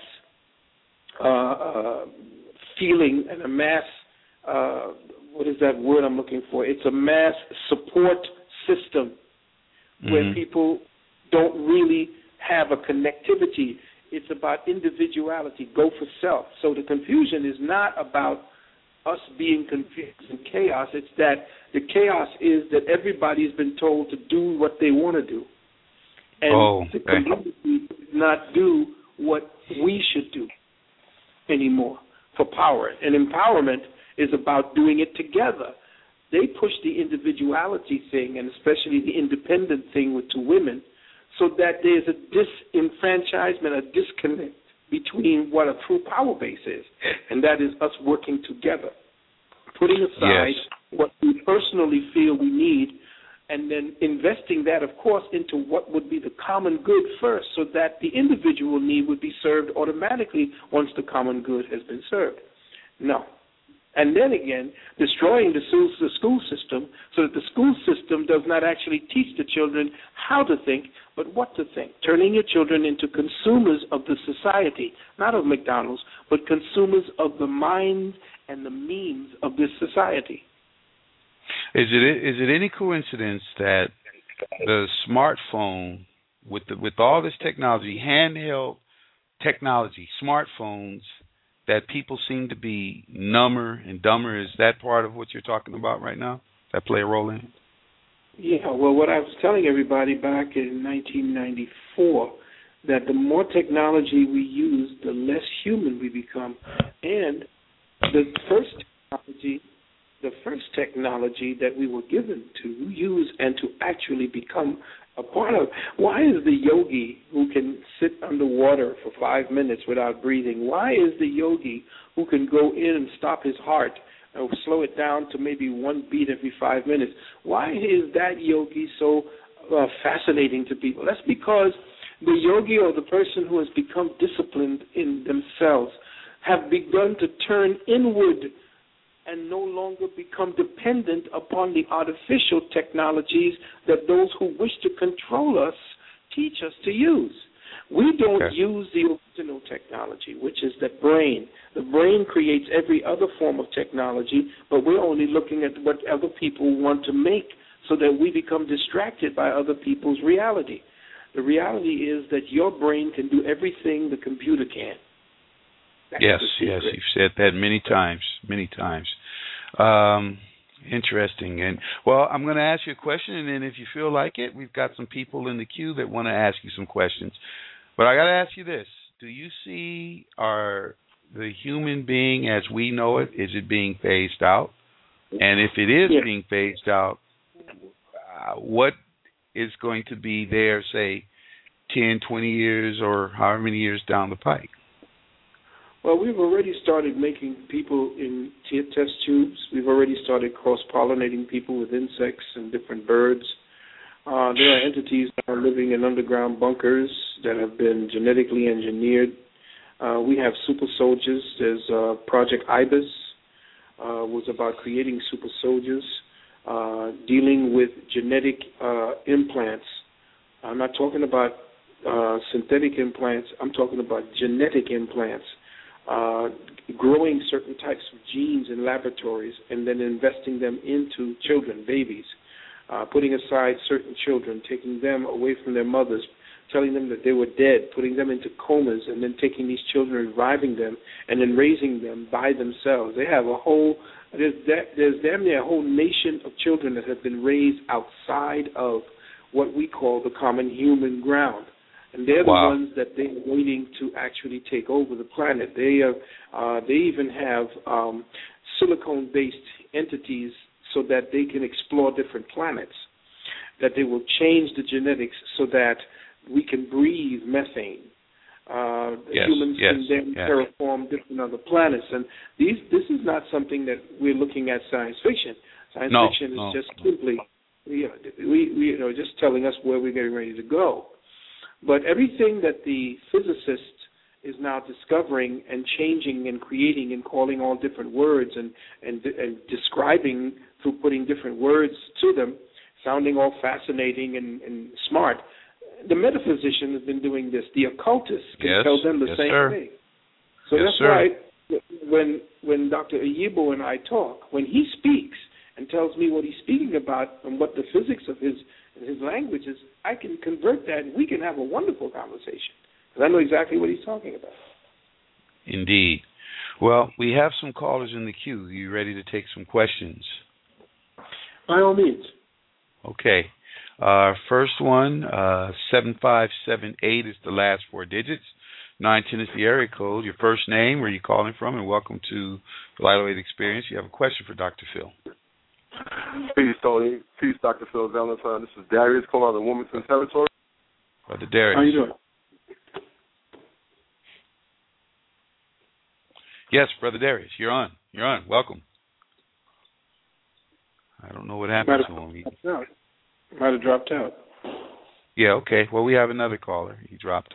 feeling and a mass, what is that word I'm looking for? It's a mass support system where people don't really have a connectivity. It's about individuality, go for self. So the confusion is not about us being confused and chaos. It's that the chaos is that everybody's been told to do what they want to do. And the community does not do what we should do anymore for power. And empowerment is about doing it together. They push the individuality thing, and especially the independent thing to women, so that there's a disenfranchisement, a disconnect between what a true power base is, and that is us working together, putting aside what we personally feel we need, and then investing that, of course, into what would be the common good first, so that the individual need would be served automatically once the common good has been served. No. And then again, destroying the school system so that the school system does not actually teach the children how to think, but what to think. Turning your children into consumers of the society, not of McDonald's, but consumers of the mind and the means of this society. Is it any coincidence that the smartphone, with all this technology, handheld technology, smartphones, that people seem to be number and dumber? Is that part of what you're talking about right now? That play a role in it? Yeah, well, what I was telling everybody back in 1994, that the more technology we use, the less human we become. And the first technology that we were given to use and to actually become a part of. Why is the yogi who can sit underwater for 5 minutes without breathing, why is the yogi who can go in and stop his heart and slow it down to maybe one beat every 5 minutes, why is that yogi so fascinating to people? That's because the yogi, or the person who has become disciplined in themselves, have begun to turn inward and no longer become dependent upon the artificial technologies that those who wish to control us teach us to use. We don't use the original technology, which is the brain. The brain creates every other form of technology, but we're only looking at what other people want to make so that we become distracted by other people's reality. The reality is that your brain can do everything the computer can. Yes, you've said that many times. Interesting. And, well, I'm going to ask you a question, and then if you feel like it, we've got some people in the queue that want to ask you some questions. But I got to ask you this. Do you see the human being as we know it, is it being phased out? And if it is being phased out, what is going to be there, say, 10, 20 years or however many years down the pike? Well, we've already started making people in test tubes. We've already started cross-pollinating people with insects and different birds. There are entities that are living in underground bunkers that have been genetically engineered. We have super soldiers. There's Project Ibis, was about creating super soldiers, dealing with genetic implants. I'm not talking about synthetic implants. I'm talking about genetic implants. Growing certain types of genes in laboratories and then investing them into children, babies, putting aside certain children, taking them away from their mothers, telling them that they were dead, putting them into comas, and then taking these children, reviving them, and then raising them by themselves. They have there's damn near a whole nation of children that have been raised outside of what we call the common human ground. And they're the ones that they're waiting to actually take over the planet. They even have silicone-based entities so that they can explore different planets, that they will change the genetics so that we can breathe methane. Humans can then terraform different other planets. And this is not something that we're looking at science fiction. Science fiction is just simply just telling us where we're getting ready to go. But everything that the physicist is now discovering and changing and creating and calling all different words and describing through putting different words to them, sounding all fascinating and smart, the metaphysician has been doing this. The occultists can tell them the same thing. So that's why when Dr. Ayibo and I talk, when he speaks and tells me what he's speaking about and what the physics of his language is, I can convert that and we can have a wonderful conversation because I know exactly what he's talking about. Indeed. Well, we have some callers in the queue. Are you ready to take some questions? By all means. Okay. First one, 7578 is the last four digits. 910 is the area code. Your first name, where are you calling from, and welcome to the Light Weight Experience. You have a question for Dr. Phil. Peace, Tony. Peace, Dr. Phil Valentine. This is Darius calling out of Wilmington Territory. Brother Darius. How you doing? Yes, Brother Darius, you're on. Welcome. I don't know what happened to him. Might have dropped out. Yeah, okay. Well, we have another caller. He dropped.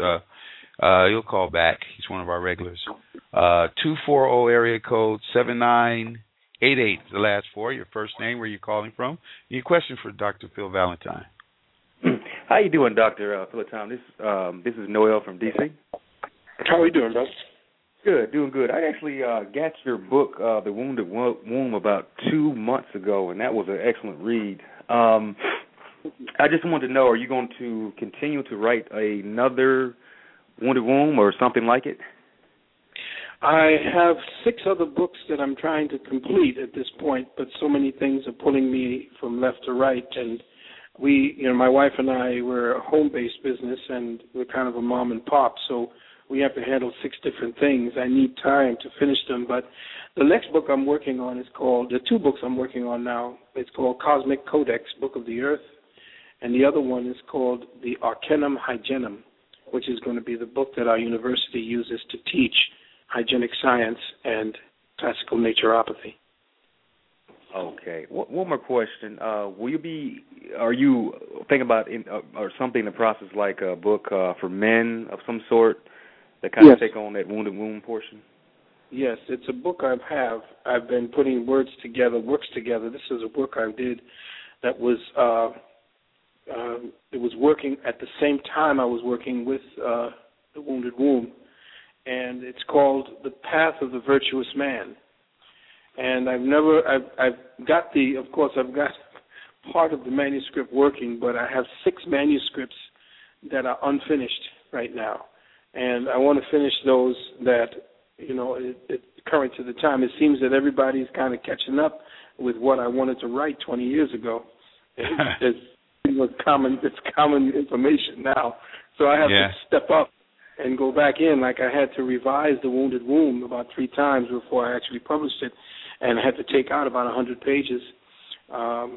He'll call back. He's one of our regulars. 240 area code 79 88, the last four, your first name, where you're calling from. Your question for Dr. Phil Valentine. How you doing, Dr. Valentine? This is Noel from D.C. How are you doing, brother? Good, doing good. I actually got your book, The Wounded Womb, about 2 months ago, and that was an excellent read. I just wanted to know, are you going to continue to write another Wounded Womb or something like it? I have 6 other books that I'm trying to complete at this point, but so many things are pulling me from left to right. And my wife and I, we're a home-based business, and we're kind of a mom and pop, so we have to handle 6 different things. I need time to finish them, but the next book I'm working on is called, the 2 books I'm working on now, it's called Cosmic Codex, Book of the Earth, and the other one is called the Arcanum Hygienum, which is going to be the book that our university uses to teach hygienic science and classical naturopathy. Okay. One more question. Are you thinking about or something in the process like a book for men of some sort that kind of take on that wounded womb portion? Yes, it's a book I've been putting works together. This is a book I did that was it was working at the same time I was working with the Wounded Womb, and it's called The Path of the Virtuous Man. And I've got part of the manuscript working, but I have 6 manuscripts that are unfinished right now. And I want to finish those that, current to the time. It seems that everybody's kind of catching up with what I wanted to write 20 years ago. It's common information now. So I have to step up and go back in. Like I had to revise The Wounded Womb about 3 times before I actually published it, and I had to take out about 100 pages. I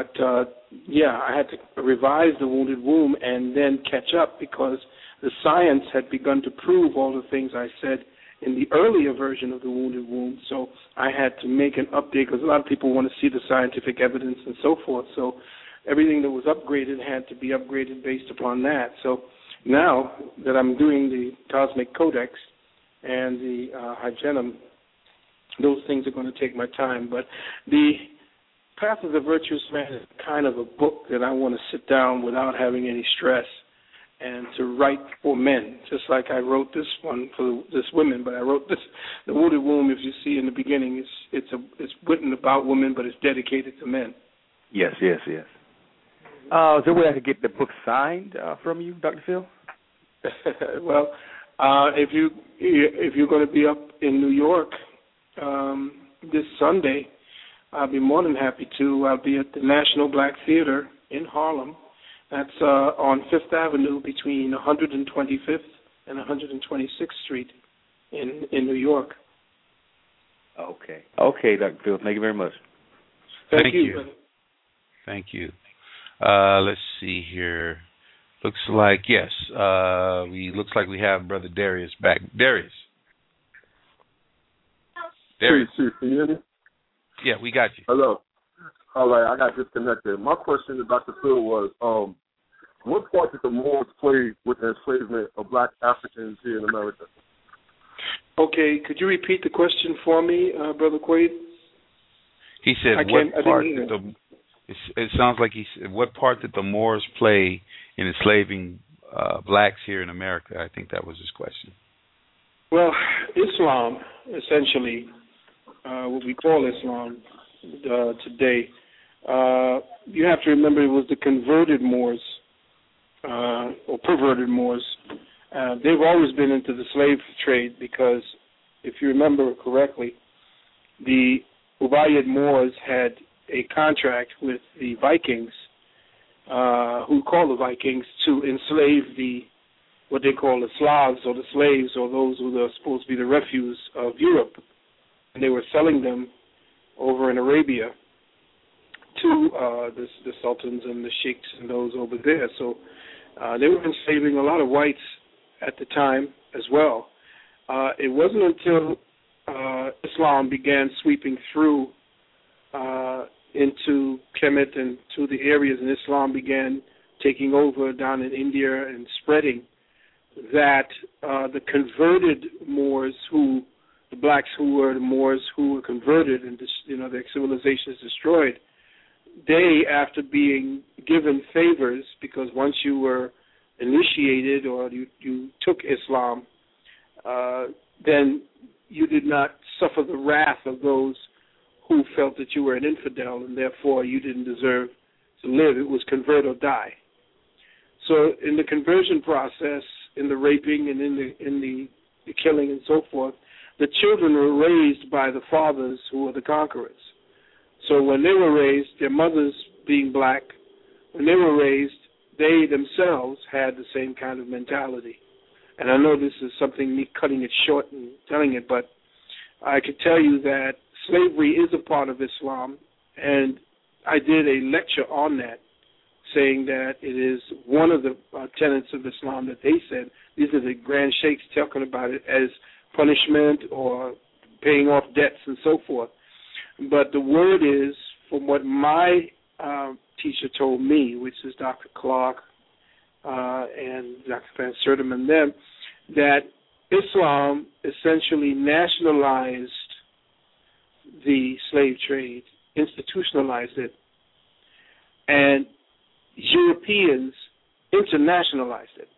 had to revise The Wounded Womb and then catch up because the science had begun to prove all the things I said in the earlier version of The Wounded Womb. So I had to make an update because a lot of people want to see the scientific evidence and so forth. So everything that was upgraded had to be upgraded based upon that. So now that I'm doing the Cosmic Codex and the Hygienum, those things are going to take my time. But the Path of the Virtuous Man is kind of a book that I want to sit down without having any stress and to write for men, just like I wrote this one for this women. But I wrote this, The Wounded Womb, if you see in the beginning, it's written about women, but it's dedicated to men. Yes. Is there a way I could get the book signed from you, Dr. Phil? Well, if you're going to be up in New York this Sunday, I'll be more than happy to. I'll be at the National Black Theater in Harlem. That's on 5th Avenue between 125th and 126th Street in New York. Okay, Dr. Phil, thank you very much. Thank you. Thank you. Let's see here. Looks like we have Brother Darius back. Darius. Chief, can you hear me? Yeah, we got you. Hello. All right, I got disconnected. My question to Dr. Phil was, what part did the Moors play with the enslavement of black Africans here in America? Okay, could you repeat the question for me, Brother Quaid? He said, it sounds like he said, what part did the Moors play in enslaving blacks here in America? I think that was his question. Well, Islam, essentially, what we call Islam today, you have to remember it was the converted Moors or perverted Moors. They've always been into the slave trade because, if you remember correctly, the Ubayyad Moors had a contract with the Vikings, who call the Vikings, to enslave what they call the Slavs or the slaves or those who are supposed to be the refuse of Europe. And they were selling them over in Arabia to the sultans and the sheikhs and those over there. So they were enslaving a lot of whites at the time as well. It wasn't until Islam began sweeping through into Kemet and to the areas, and Islam began taking over down in India and spreading, that the converted Moors who the blacks who were the Moors who were converted and their civilization is destroyed, they, after being given favors, because once you were initiated or you took Islam, then you did not suffer the wrath of those who felt that you were an infidel and therefore you didn't deserve to live. It was convert or die. So in the conversion process, in the raping and in the killing and so forth, the children were raised by the fathers who were the conquerors. So when they were raised, their mothers being black, when they were raised, they themselves had the same kind of mentality. And I know this is something, me cutting it short and telling it, but I could tell you that slavery is a part of Islam, and I did a lecture on that, saying that it is one of the tenets of Islam that they said, these are the grand sheikhs talking about it as punishment or paying off debts and so forth. But the word is, from what my teacher told me, which is Dr. Clark and Dr. Van Sertim and them, that Islam essentially nationalized the slave trade, institutionalized it, and Europeans internationalized it.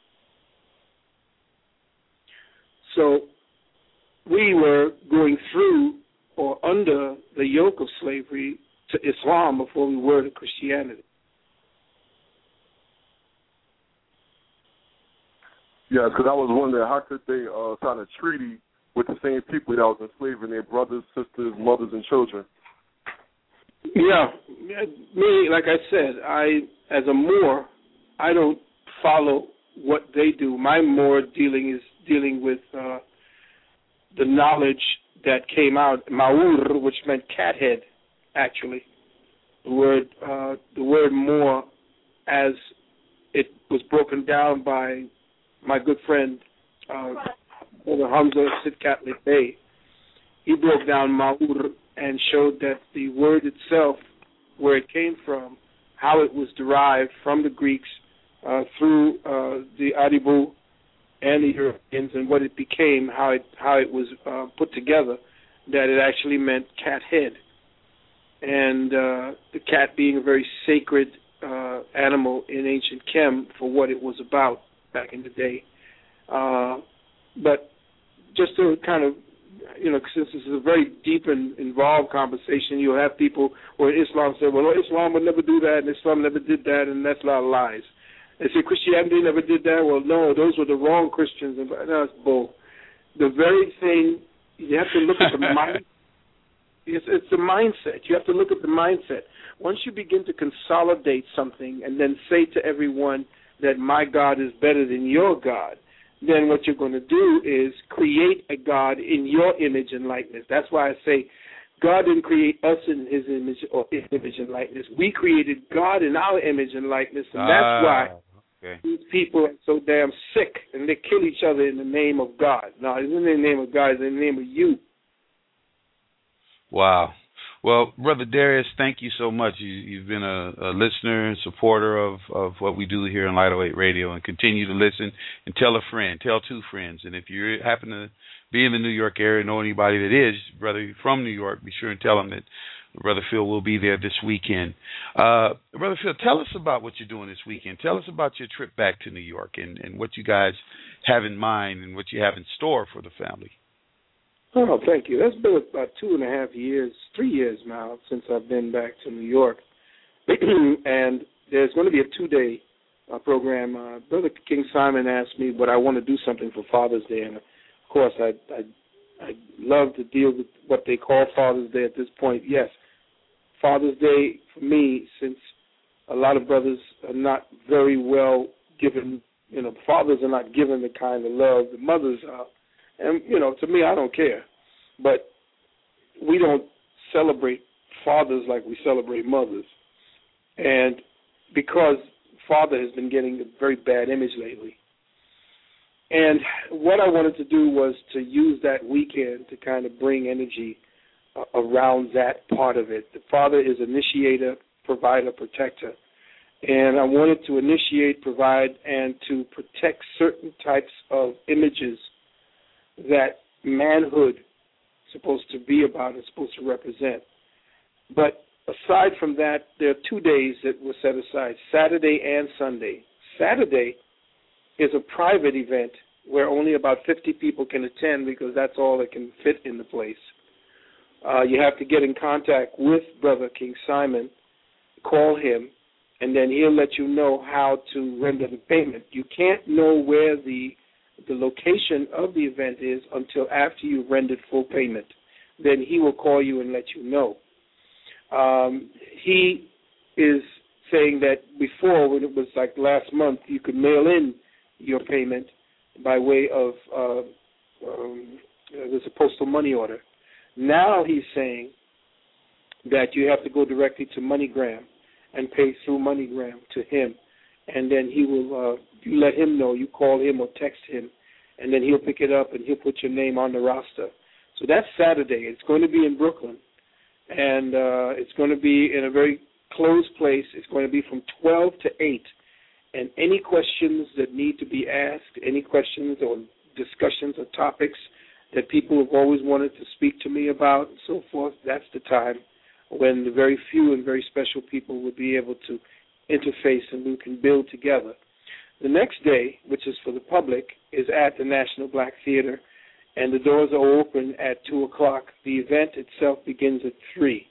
So we were going through or under the yoke of slavery to Islam before we were to Christianity. Yeah, because I was wondering, how could they sign a treaty with the same people that was enslaving their brothers, sisters, mothers, and children? Yeah, me, like I said, as a Moor, I don't follow what they do. My Moor dealing with the knowledge that came out, Maur, which meant cat head, actually. The word Moor, as it was broken down by my good friend, Brother Hamza Sidkat Bey. He broke down Maur and showed that the word itself, where it came from, how it was derived from the Greeks through the Aribu and the Europeans, and what it became, how it was put together, that it actually meant cat head. And the cat being a very sacred animal in ancient Chem for what it was about back in the day. But just to kind of, since this is a very deep and involved conversation, you'll have people where Islam say, well, Islam would never do that, and Islam never did that, and that's a lot of lies. They say Christianity never did that. Well, no, those were the wrong Christians. And that's bull. The very thing, you have to look at the mind. It's the mindset. You have to look at the mindset. Once you begin to consolidate something and then say to everyone that my God is better than your God, then what you're going to do is create a God in your image and likeness. That's why I say God didn't create us in his image or his image and likeness. We created God in our image and likeness, and that's why these people are so damn sick, and they kill each other in the name of God. No, it's in the name of God. It's in the name of you. Wow. Well, Brother Darius, thank you so much. You've been a listener and supporter of what we do here on Light 08 Radio, and continue to listen and tell a friend, tell two friends. And if you happen to be in the New York area, know anybody that is, brother, from New York, be sure and tell them that Brother Phil will be there this weekend. Brother Phil, tell us about what you're doing this weekend. Tell us about your trip back to New York and what you guys have in mind and what you have in store for the family. Oh, thank you. That's been about 2.5 years, 3 years now since I've been back to New York. And there's going to be a 2-day program. Brother King Simon asked me would I want to do something for Father's Day. And, of course, I love to deal with what they call Father's Day at this point. Yes, Father's Day for me, since a lot of brothers are not very well given, fathers are not given the kind of love the mothers are. And, to me, I don't care. But we don't celebrate fathers like we celebrate mothers. And because father has been getting a very bad image lately. And what I wanted to do was to use that weekend to kind of bring energy around that part of it. The father is initiator, provider, protector. And I wanted to initiate, provide, and to protect certain types of images that manhood is supposed to be about and supposed to represent. But aside from that, there are 2 days that were set aside, Saturday and Sunday. Saturday is a private event where only about 50 people can attend because that's all that can fit in the place. You have to get in contact with Brother King Simon, call him, and then he'll let you know how to render the payment. You can't know where the location of the event is until after you've rendered full payment. Then he will call you and let you know. He is saying that before, when it was like last month, you could mail in your payment by way of there's a postal money order. Now he's saying that you have to go directly to MoneyGram and pay through MoneyGram to him, and then he will. You let him know. You call him or text him, and then he'll pick it up and he'll put your name on the roster. So that's Saturday. It's going to be in Brooklyn, and it's going to be in a very closed place. It's going to be from 12 to 8. And any questions that need to be asked, any questions or discussions or topics that people have always wanted to speak to me about and so forth, that's the time when the very few and very special people will be able to interface and we can build together. The next day, which is for the public, is at the National Black Theater, and the doors are open at 2 o'clock. The event itself begins at 3.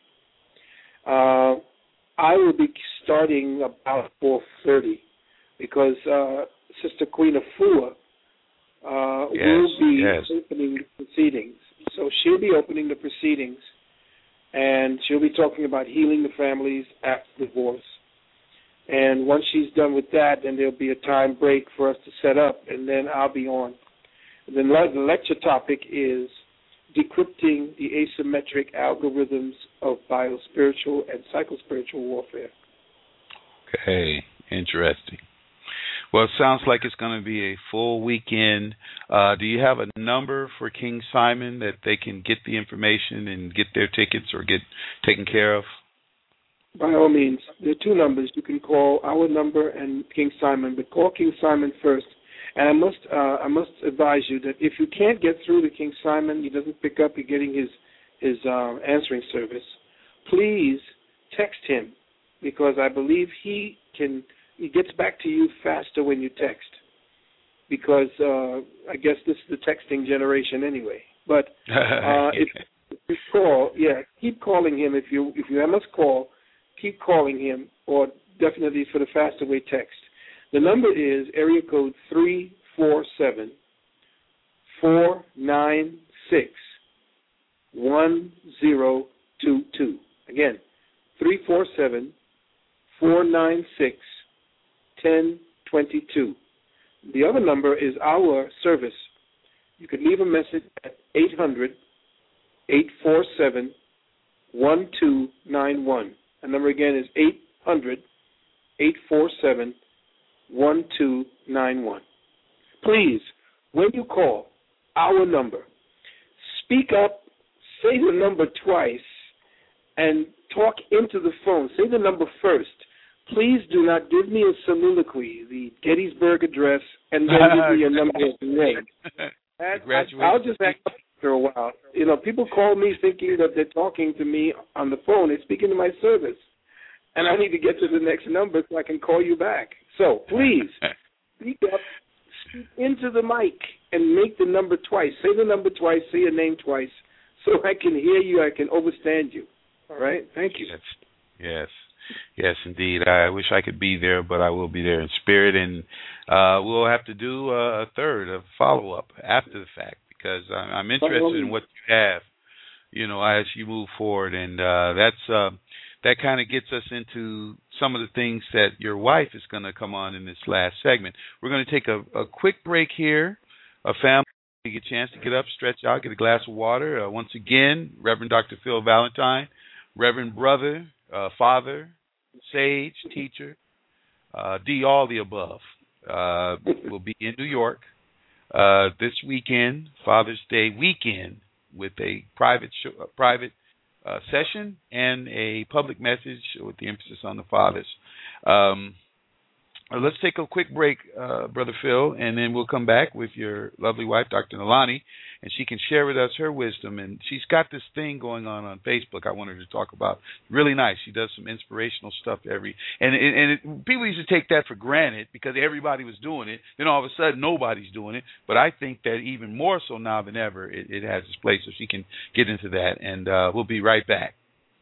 I will be starting about 4:30 because Sister Queen Afua will be opening the proceedings. So she'll be opening the proceedings, and she'll be talking about healing the families after divorce. And once she's done with that, then there'll be a time break for us to set up, and then I'll be on. The lecture topic is decrypting the asymmetric algorithms of biospiritual and psychospiritual warfare. Okay, interesting. Well, it sounds like it's going to be a full weekend. Do you have a number for King Simon that they can get the information and get their tickets or get taken care of? By all means. There are 2 numbers. You can call our number and King Simon, but call King Simon first. And I must advise you that if you can't get through to King Simon, he doesn't pick up, you're getting his answering service, please text him, because I believe he gets back to you faster when you text, because I guess this is the texting generation anyway. But if you call, keep calling him. If you must call, keep calling him, or definitely for the faster way text. The number is area code 347-496-1022. Again, 347-496-1022. The other number is our service. You can leave a message at 800-847-1291. The number again is 800-847-1291. Please, when you call our number, speak up, say the number twice, and talk into the phone. Say the number first. Please do not give me a soliloquy, the Gettysburg Address, and then give me a number of the name. I'll just act up after a while. You know, people call me thinking that they're talking to me on the phone. They're speaking to my service. And I need to get to the next number so I can call you back. So please, speak up, speak into the mic, and make the number twice. Say the number twice, say your name twice, so I can hear you, I can understand you. All right? Thank you. Yes, indeed. I wish I could be there, but I will be there in spirit, and we'll have to do a follow-up after the fact, because I'm interested in what you have, as you move forward, and that kind of gets us into some of the things that your wife is going to come on in this last segment. We're going to take a quick break here. A family, get a chance to get up, stretch out, get a glass of water. Once again, Reverend Dr. Phil Valentine, Reverend Brother, Father, Sage, Teacher, D, all the above, will be in New York this weekend, Father's Day weekend, with a private session and a public message with the emphasis on the fathers. let's take a quick break, Brother Phil, and then we'll come back with your lovely wife, Dr. Nalani, and she can share with us her wisdom. And she's got this thing going on Facebook I wanted to talk about. Really nice. She does some inspirational stuff people used to take that for granted because everybody was doing it. Then all of a sudden, nobody's doing it. But I think that even more so now than ever, it has its place. So she can get into that, and we'll be right back.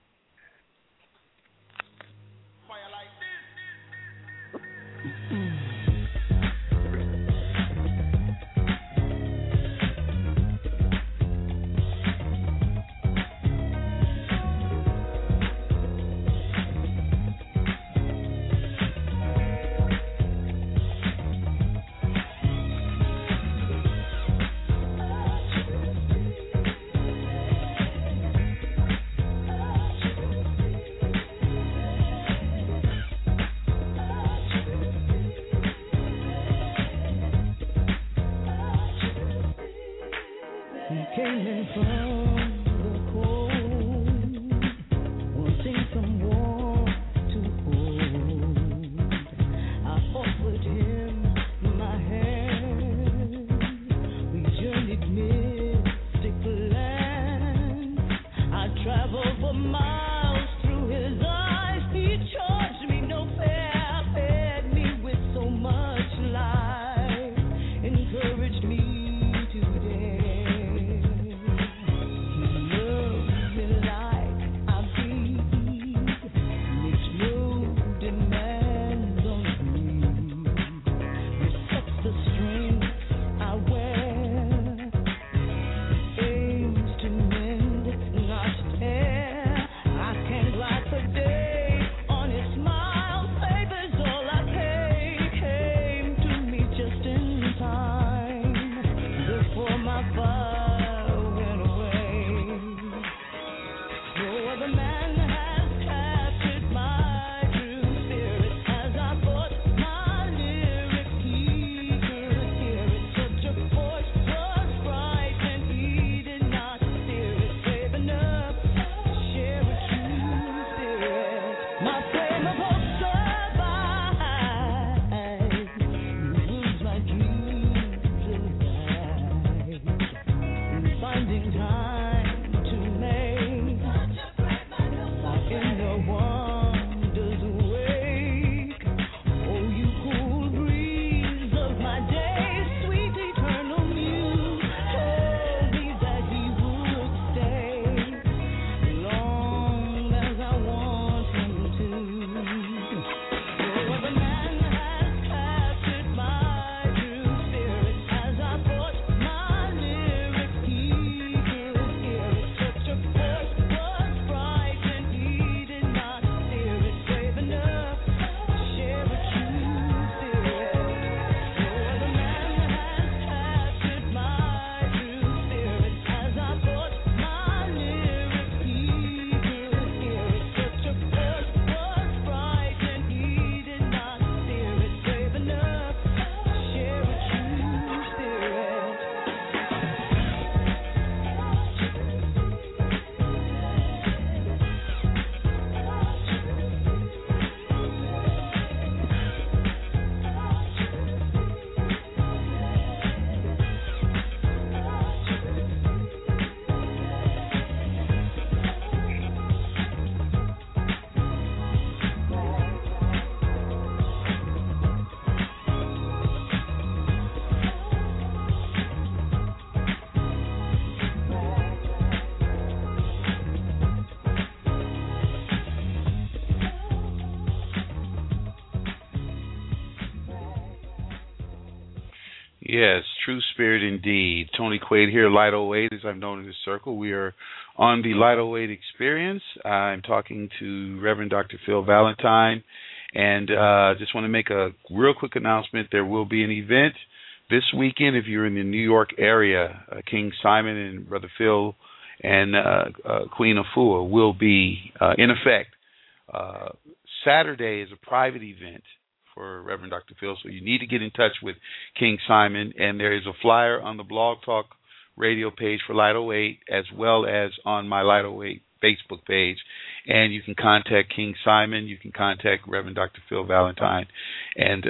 Yes, true spirit indeed. Tony Quaid here, Light 08, as I'm known in this circle. We are on the Light 08 Experience. I'm talking to Reverend Dr. Phil Valentine, and just want to make a real quick announcement. There will be an event this weekend if you're in the New York area. King Simon and Brother Phil and Queen Afua will be in effect. Saturday is a private event for Reverend Dr. Phil, so you need to get in touch with King Simon, and there is a flyer on the Blog Talk radio page for Light 08 as well as on my Light 08 Facebook page, and you can contact King Simon. You can contact Reverend Dr. Phil Valentine. And,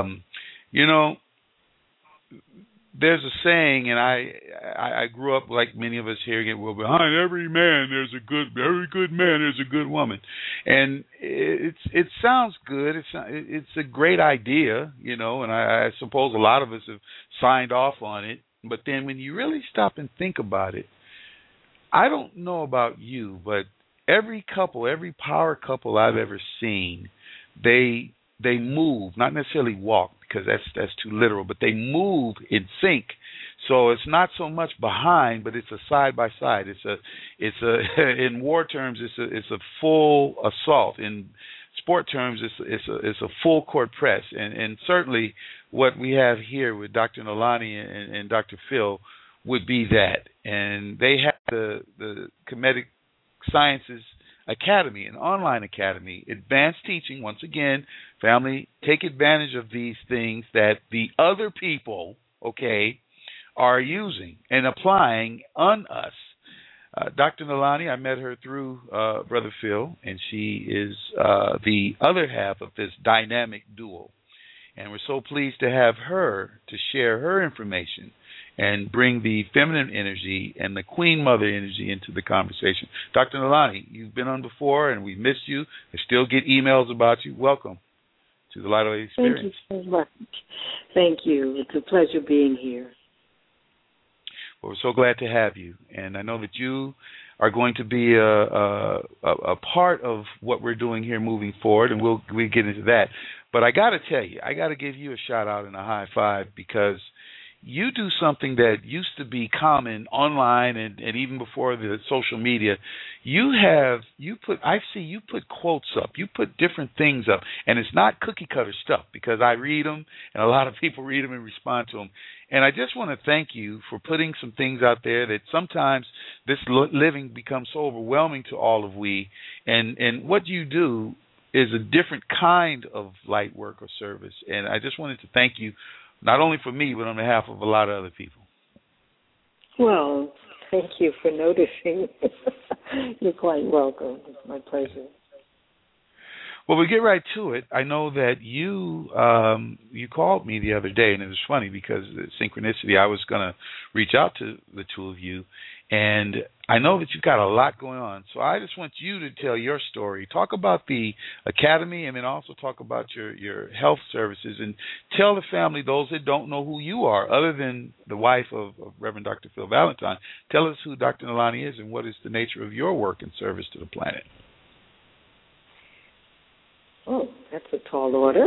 there's a saying, and I grew up like many of us hearing it. Well, behind every man there's a good man there's a good woman, and it sounds good. It's a great idea, and I suppose a lot of us have signed off on it. But then when you really stop and think about it, I don't know about you, but every power couple I've ever seen, they move, not necessarily walk, because that's too literal, but they move in sync. So it's not so much behind, but it's a side by side. It's a in war terms, it's a full assault. In sport terms, it's a full court press. And certainly what we have here with Dr. Nalani and Dr. Phil would be that. And they have the Kemetic Sciences Academy, an online academy, advanced teaching. Once again, family, take advantage of these things that the other people, are using and applying on us. Dr. Nalani, I met her through Brother Phil, and she is the other half of this dynamic duo. And we're so pleased to have her to share her information and bring the feminine energy and the Queen Mother energy into the conversation. Dr. Nalani, you've been on before, and we missed you. I still get emails about you. Welcome to the Light Away Experience. Thank you so much. Thank you. It's a pleasure being here. Well, we're so glad to have you, and I know that you are going to be a part of what we're doing here moving forward, and we'll get into that. But I got to tell you, I got to give you a shout out and a high five, because you do something that used to be common online and even before the social media. I see you put quotes up, you put different things up, and it's not cookie cutter stuff, because I read them and a lot of people read them and respond to them. And I just want to thank you for putting some things out there that sometimes this living becomes so overwhelming to all of we. And what you do is a different kind of light work or service. And I just wanted to thank you, not only for me, but on behalf of a lot of other people. Well, thank you for noticing. You're quite welcome. It's my pleasure. Well, we get right to it. I know that you called me the other day, and it was funny because the synchronicity. I was going to reach out to the two of you, and I know that you've got a lot going on. So I just want you to tell your story. Talk about the academy, and then also talk about your health services, and tell the family, those that don't know who you are, other than the wife of Reverend Dr. Phil Valentine, tell us who Dr. Nalani is and what is the nature of your work and service to the planet. Oh, that's a tall order.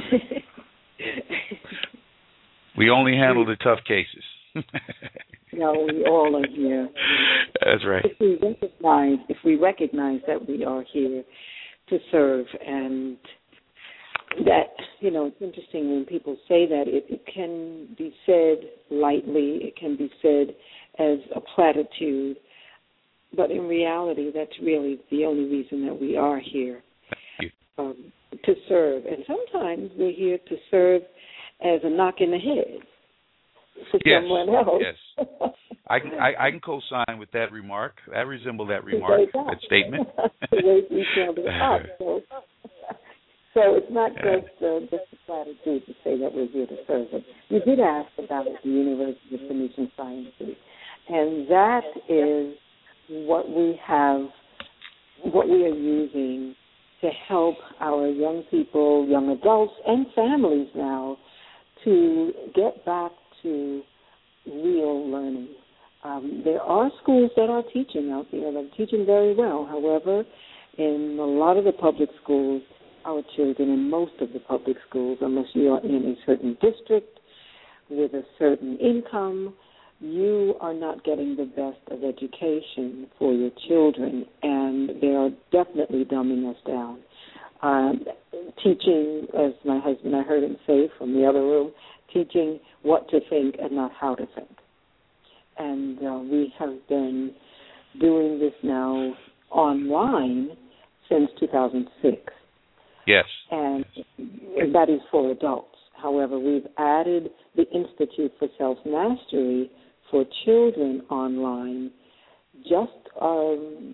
We only handle the tough cases. No, we all are here. That's right. If we recognize that we are here to serve, and that, it's interesting when people say that. It can be said lightly. It can be said as a platitude. But in reality, that's really the only reason that we are here. To serve. And sometimes we're here to serve as a knock in the head for someone else. Yes. I can co-sign with that remark. I resemble that remark, that statement. The way you filled it up. So it's not just a platitude to say that we're here to serve. You did ask about the University of Phoenician Sciences, and that is what we are using to help our young people, young adults, and families now to get back to real learning. There are schools that are teaching out there. They're teaching very well. However, in a lot of the public schools, our children, in most of the public schools, unless you are in a certain district with a certain income, you are not getting the best of education for your children, and they are definitely dumbing us down. Teaching, as my husband, I heard him say from the other room, teaching what to think and not how to think. And we have been doing this now online since 2006. Yes. And that is for adults. However, we've added the Institute for Self-Mastery for children online just,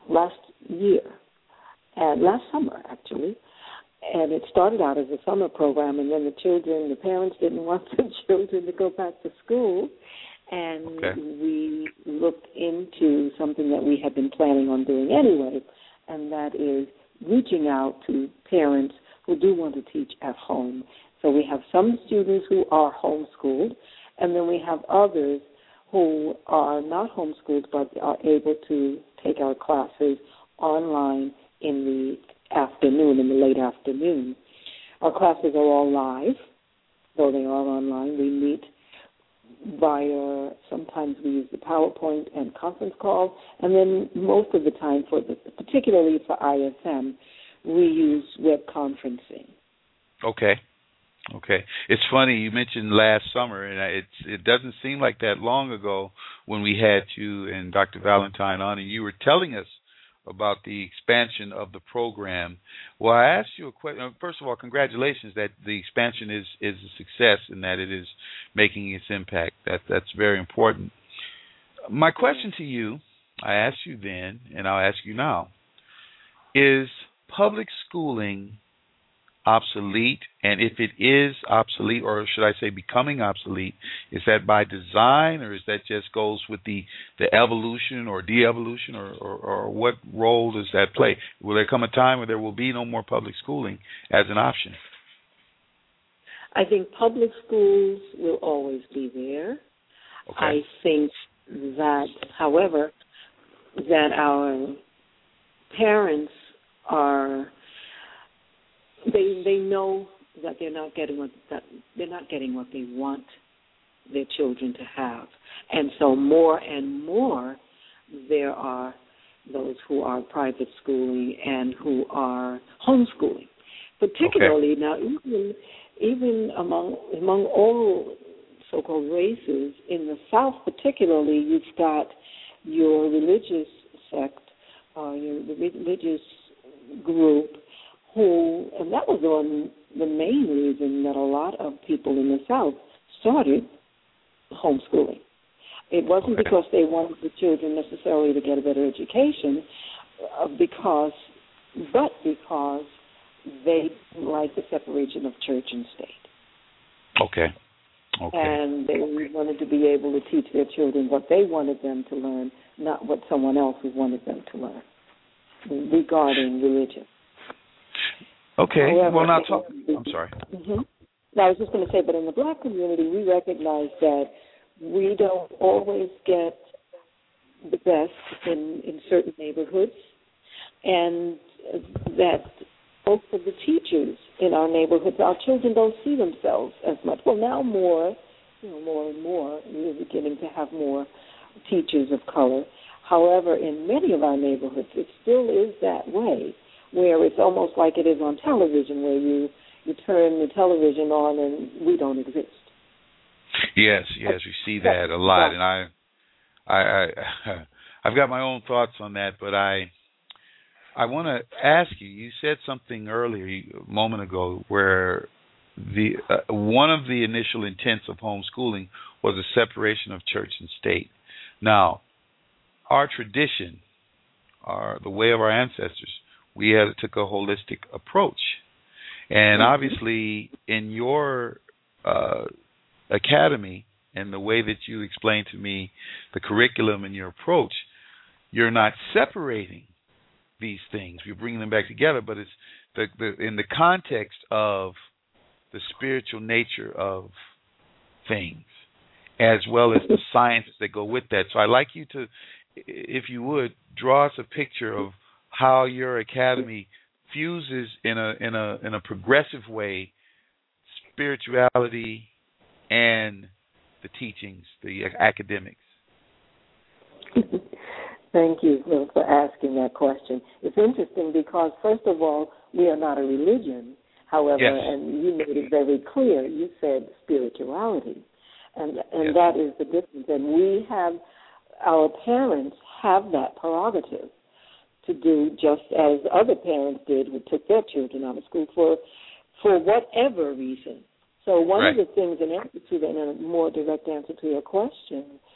last year, and last summer actually. And it started out as a summer program, and then the parents didn't want the children to go back to school, and we looked into something that we had been planning on doing anyway, and that is reaching out to parents who do want to teach at home. So we have some students who are homeschooled, and then we have others who are not homeschooled but are able to take our classes online in the afternoon, in the late afternoon. Our classes are all live, though they are online. We meet via, sometimes we use the PowerPoint and conference call, and then most of the time, particularly for ISM, we use web conferencing. Okay. It's funny you mentioned last summer, and it doesn't seem like that long ago when we had you and Dr. Valentine on, and you were telling us about the expansion of the program. Well, I asked you a question. First of all, congratulations that the expansion is a success and that it is making its impact. That's very important. My question to you, I asked you then, and I'll ask you now, is public schooling obsolete? And if it is obsolete, or should I say becoming obsolete, is that by design, or is that just goes with the evolution or de-evolution, or what role does that play? Will there come a time where there will be no more public schooling as an option? I think public schools will always be there. Okay. I think that, however, that our parents are, they know that they're not getting what they want their children to have, and so more and more there are those who are private schooling and who are homeschooling, particularly now even among all so-called races in the South, particularly you've got your religious sect, your religious group. And that was the main reason that a lot of people in the South started homeschooling. It wasn't because they wanted the children necessarily to get a better education, but because they didn't like the separation of church and state. Okay. And they wanted to be able to teach their children what they wanted them to learn, not what someone else wanted them to learn regarding religion. Okay. However, well, now I'm sorry. Mm-hmm. Now, I was just going to say, but in the Black community, we recognize that we don't always get the best in certain neighborhoods, and that both of the teachers in our neighborhoods, our children don't see themselves as much. Well, now more and more, we're beginning to have more teachers of color. However, in many of our neighborhoods, it still is that way, where it's almost like it is on television, where you turn the television on and we don't exist. Yes, we see that a lot, and I've got my own thoughts on that, but I want to ask you. You said something earlier, a moment ago, where the one of the initial intents of homeschooling was a separation of church and state. Now, our tradition, the way of our ancestors, we took a holistic approach. And obviously, in your academy and the way that you explained to me the curriculum and your approach, you're not separating these things. You're bringing them back together, but it's in the context of the spiritual nature of things, as well as the sciences that go with that. So I'd like you to, if you would, draw us a picture of how your academy fuses in a progressive way spirituality and the teachings, the academics. Thank you for asking that question. It's interesting because, first of all, we are not a religion. However, yes. And you made it very clear, you said spirituality. And yes. That is the difference. And our parents have that prerogative to do just as other parents did who took their children out of school for whatever reason. So one of the things, in a more direct answer to your question,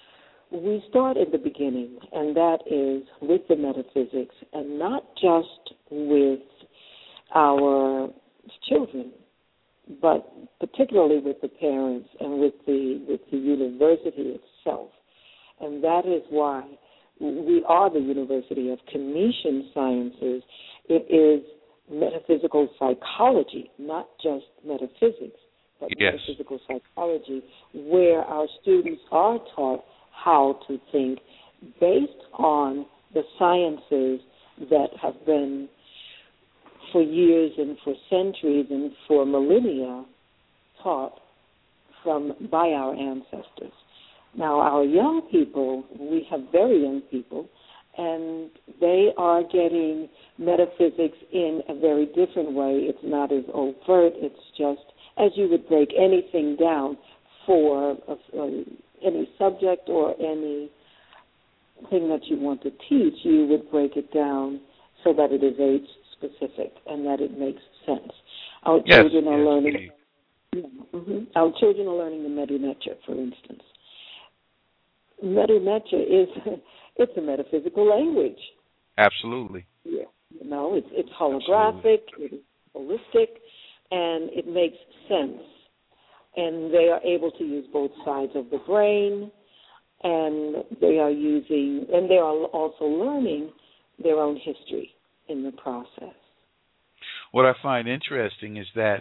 we start at the beginning, and that is with the metaphysics, and not just with our children, but particularly with the parents and with the university itself. And that is why we are the University of Commission Sciences. It is metaphysical psychology, not just metaphysics, but metaphysical psychology, where our students are taught how to think based on the sciences that have been for years and for centuries and for millennia taught by our ancestors. Now, our young people, we have very young people, and they are getting metaphysics in a very different way. It's not as overt. It's just as you would break anything down for any subject or any thing that you want to teach, you would break it down so that it is age-specific and that it makes sense. Our children are learning. Our children are learning the Medu Neter, for instance. Medu Neter it's a metaphysical language. Absolutely. Yeah. It's holographic, it's holistic, and it makes sense. And they are able to use both sides of the brain, and they are also learning their own history in the process. What I find interesting is that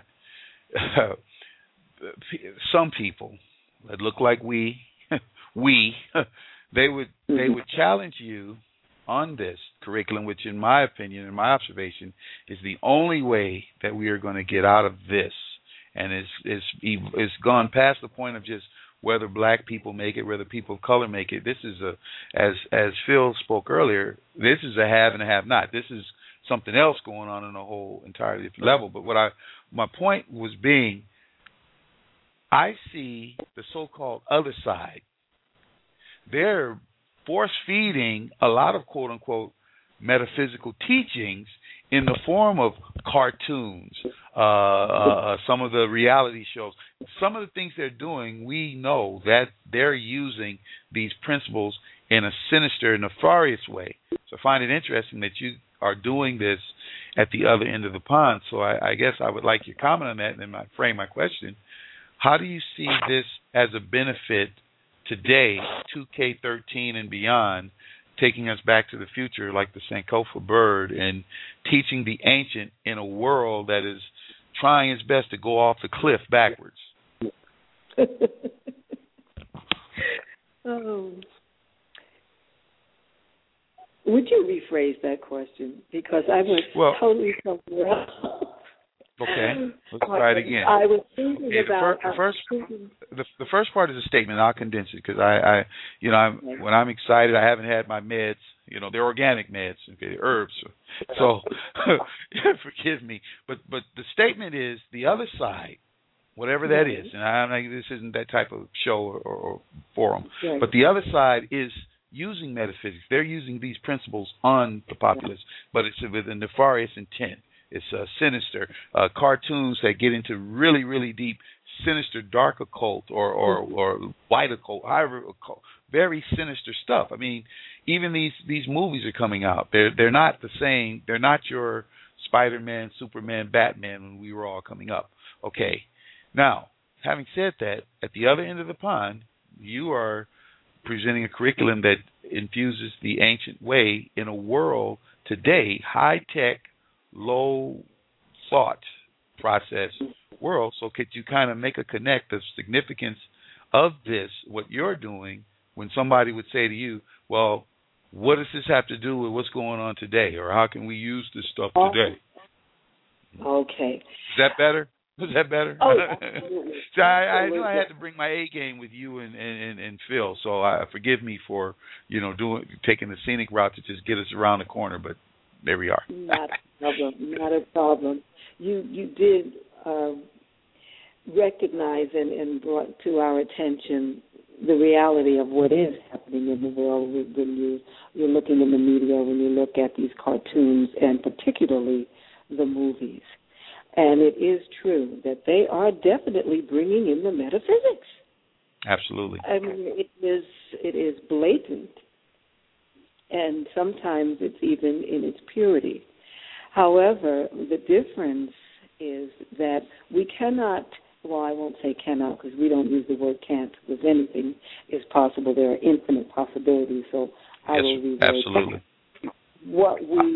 some people that look like they would challenge you on this curriculum, which in my opinion, in my observation, is the only way that we are going to get out of this. And it's gone past the point of just whether black people make it, whether people of color make it. This is as Phil spoke earlier, this is a have and a have not. This is something else going on a whole entirely different level. But my point was being, I see the so-called other side. They're force-feeding a lot of quote-unquote metaphysical teachings in the form of cartoons, some of the reality shows. Some of the things they're doing, we know that they're using these principles in a sinister, nefarious way. So I find it interesting that you are doing this at the other end of the pond. So I guess I would like your comment on that, and then I frame my question. How do you see this as a benefit today, 2K13 and beyond, taking us back to the future like the Sankofa bird and teaching the ancient in a world that is trying its best to go off the cliff backwards? Would you rephrase that question? Because I was totally somewhere else. Okay, let's try it again. I was thinking about the first part is a statement. I'll condense it because when I'm excited, I haven't had my meds. They're organic meds, okay, herbs. So forgive me, but the statement is the other side, whatever that is, and this isn't that type of show or forum, but the other side is using metaphysics. They're using these principles on the populace, but it's with a nefarious intent. It's sinister cartoons that get into really, really deep, sinister, dark occult or white occult, however occult, very sinister stuff. I mean, even these movies are coming out. They're not the same. They're not your Spider-Man, Superman, Batman when we were all coming up. Okay. Now, having said that, at the other end of the pond, you are presenting a curriculum that infuses the ancient way in a world today, high-tech, low thought process world. So could you kind of make a connect the significance of this, what you're doing, when somebody would say to you, well, what does this have to do with what's going on today, or how can we use this stuff today? Okay. Is that better? Was that better? Oh, absolutely. So I knew I had to bring my A game with you and Phil. So forgive me for taking the scenic route to just get us around the corner, but there we are. Not a problem. You did recognize and brought to our attention the reality of what is happening in the world when you're looking in the media, when you look at these cartoons, and particularly the movies. And it is true that they are definitely bringing in the metaphysics. Absolutely. I mean, it is blatant, and sometimes it's even in its purity. However, the difference is that we cannot, well, I won't say cannot because we don't use the word can't because anything is possible. There are infinite possibilities, so I will be very absolutely. What we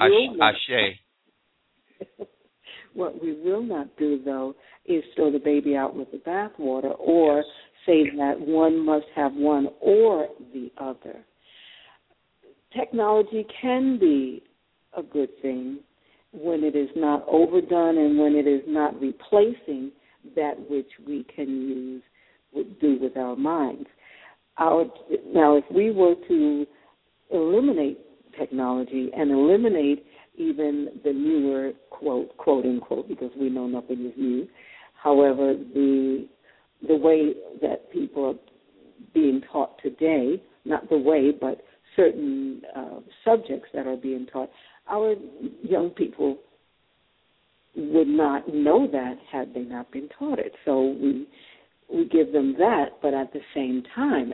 what we will not do, though, is throw the baby out with the bathwater or say that one must have one or the other. Technology can be a good thing when it is not overdone and when it is not replacing that which we can do with our minds. Now, if we were to eliminate technology and eliminate even the newer quote unquote, because we know nothing is new. However, the way that people are being taught today, not the way, but certain subjects that are being taught, our young people would not know that had they not been taught it. So we give them that, but at the same time,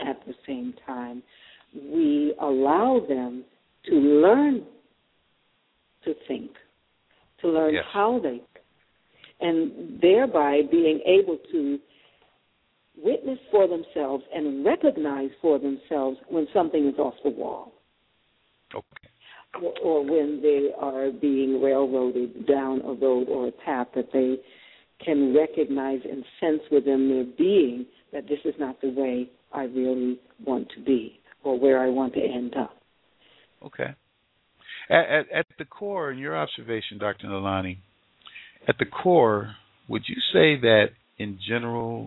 we allow them to learn to think, to learn how they think, and thereby being able to witness for themselves and recognize for themselves when something is off the wall. Okay. Or when they are being railroaded down a road or a path that they can recognize and sense within their being that this is not the way I really want to be or where I want to end up. Okay. At the core, in your observation, Dr. Nalani, at the core, would you say that in general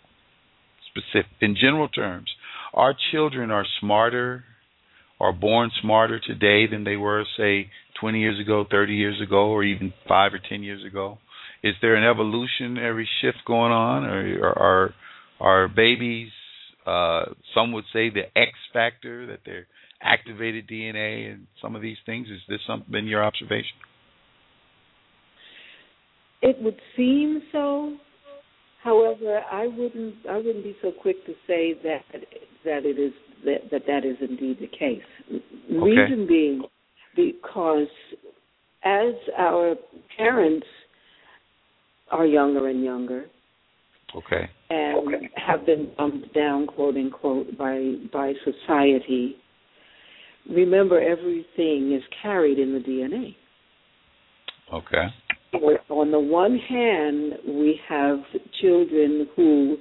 terms, our children are smarter or born smarter today than they were, say, 20 years ago, 30 years ago, or even 5 or 10 years ago? Is there an evolutionary shift going on, or are babies, some would say the X factor, that they're activated DNA and some of these things? Is this been your observation? It would seem so. However, I wouldn't be so quick to say that it is that is indeed the case. Okay. Reason being, because as our parents are younger and younger, okay, and have been bumped down, quote unquote, by society. Remember, everything is carried in the DNA. Okay. On the one hand, we have children who,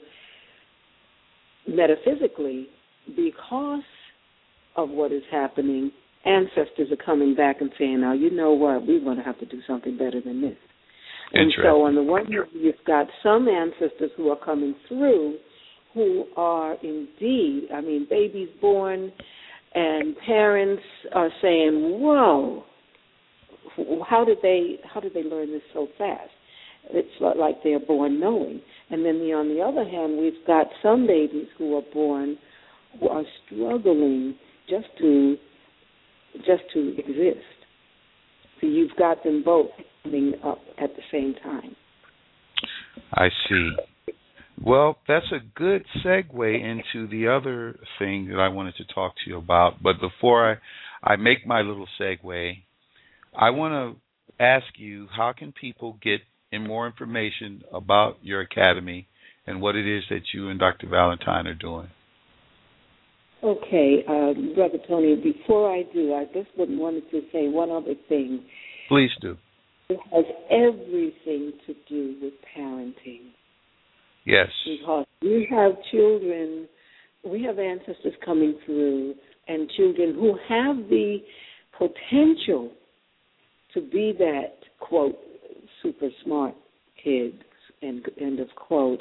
metaphysically, because of what is happening, ancestors are coming back and saying, now, you know what, we're going to have to do something better than this. And so on the one hand, you've got some ancestors who are coming through who are indeed, I mean, babies born and parents are saying, whoa, how did they learn this so fast? It's like they're born knowing. And then on the other hand, we've got some babies who are born who are struggling just to exist. So you've got them both coming up at the same time. I see. Well, that's a good segue into the other thing that I wanted to talk to you about. But before I make my little segue, I want to ask you, how can people get more information about your academy and what it is that you and Dr. Valentine are doing? Okay, Brother Tony, before I do, I just wanted to say one other thing. Please do. It has everything to do with parenting. Yes. Because we have children, we have ancestors coming through, and children who have the potential to be that, quote, super smart kid, end of quote.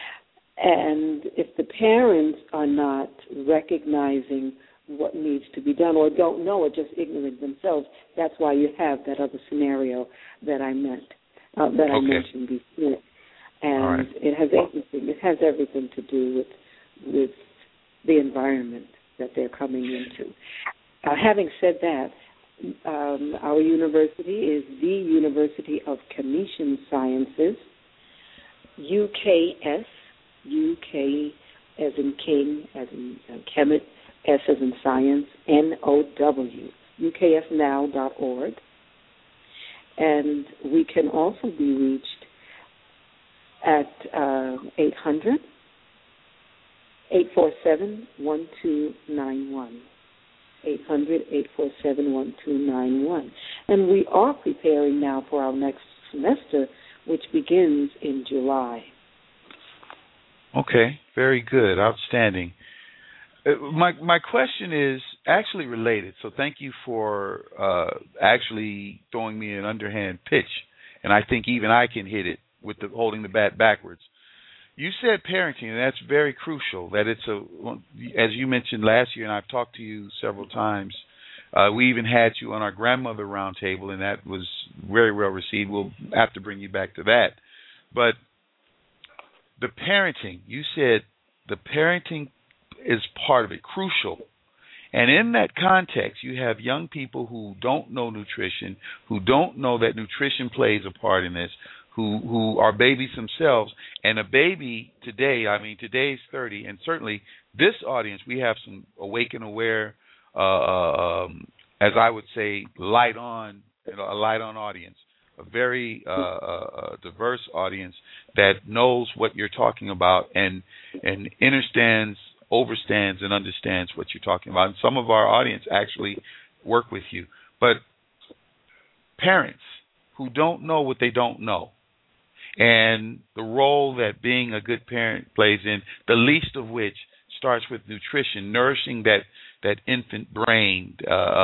And if the parents are not recognizing what needs to be done or don't know or just ignorant themselves, that's why you have that other scenario that I mentioned before. And it has everything to do with the environment that they're coming into. Having said that, our university is the University of Commission Sciences, UKS, UK as in King, as in Kemet, S as in Science, NOW, UKSnow.org. And we can also be reached at 800-847-1291. 800-847-1291. And we are preparing now for our next semester, which begins in July. Okay, very good, outstanding. My question is actually related, so thank you for actually throwing me an underhand pitch, and I think even I can hit it with the holding the bat backwards. You said parenting, and that's very crucial. That it's as you mentioned last year, and I've talked to you several times. We even had you on our grandmother roundtable, and that was very well received. We'll have to bring you back to that. But the parenting, you said the parenting is part of it, crucial. And in that context, you have young people who don't know nutrition, who don't know that nutrition plays a part in this, who are babies themselves. And a baby today, I mean, today's 30, and certainly this audience, we have some awake and aware, as I would say, a light on audience, a very diverse audience that knows what you're talking about and understands, overstands, and understands what you're talking about. And some of our audience actually work with you. But parents who don't know what they don't know, and the role that being a good parent plays in, the least of which starts with nutrition, nourishing that infant brain.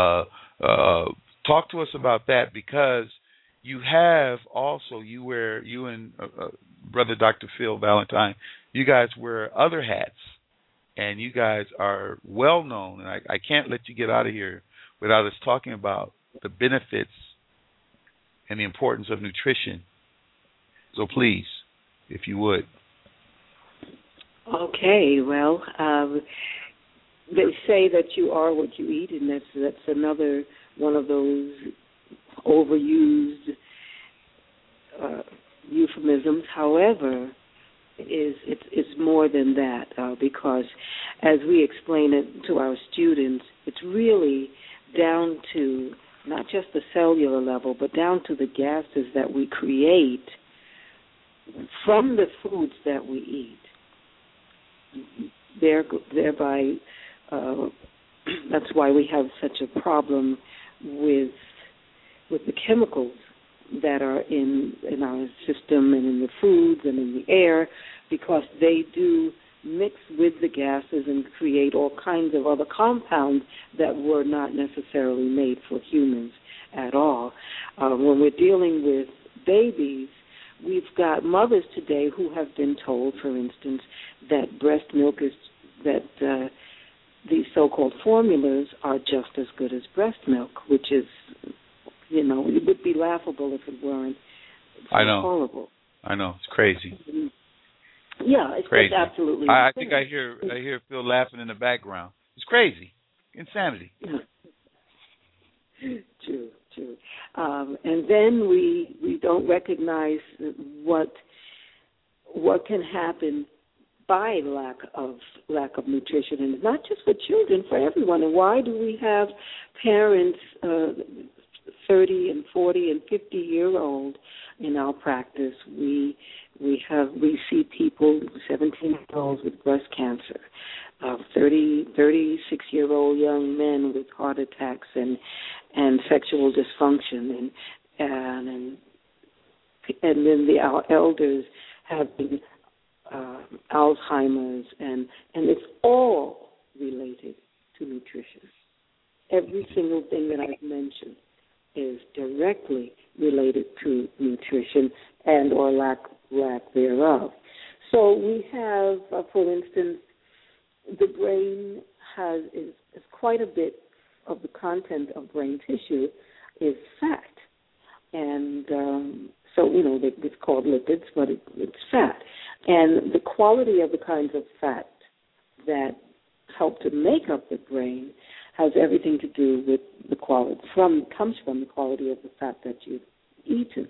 Talk to us about that, because you have also, you and Brother Dr. Phil Valentine, you guys wear other hats, and you guys are well known, and I can't let you get out of here without us talking about the benefits and the importance of nutrition. So please, if you would. Okay, well, they say that you are what you eat, and that's another one of those overused euphemisms. However, it's more than that, because as we explain it to our students, it's really down to not just the cellular level, but down to the gases that we create from the foods that we eat. Thereby, that's why we have such a problem with the chemicals that are in our system and in the foods and in the air, because they do mix with the gases and create all kinds of other compounds that were not necessarily made for humans at all. When we're dealing with babies, we've got mothers today who have been told, for instance, that breast milk these so-called formulas are just as good as breast milk, which is, it would be laughable if it weren't. I know. Horrible. I know. It's crazy. Yeah, it's crazy. Absolutely. I think I hear Phil laughing in the background. It's crazy. Insanity. True. And then we don't recognize what can happen by lack of nutrition, and not just for children, for everyone. And why do we have parents 30 and 40 and 50-year-old in our practice? We see people 17-year-olds with breast cancer, 36-year-old young men with heart attacks and sexual dysfunction, and then our elders having Alzheimer's, and it's all related to nutrition. Every single thing that I've mentioned is directly related to nutrition and or lack thereof. So we have, for instance, the brain is quite a bit of the content of brain tissue is fat, and so it's called lipids, but it's fat, and the quality of the kinds of fat that help to make up the brain has everything to do with the quality comes from the quality of the fat that you've eaten.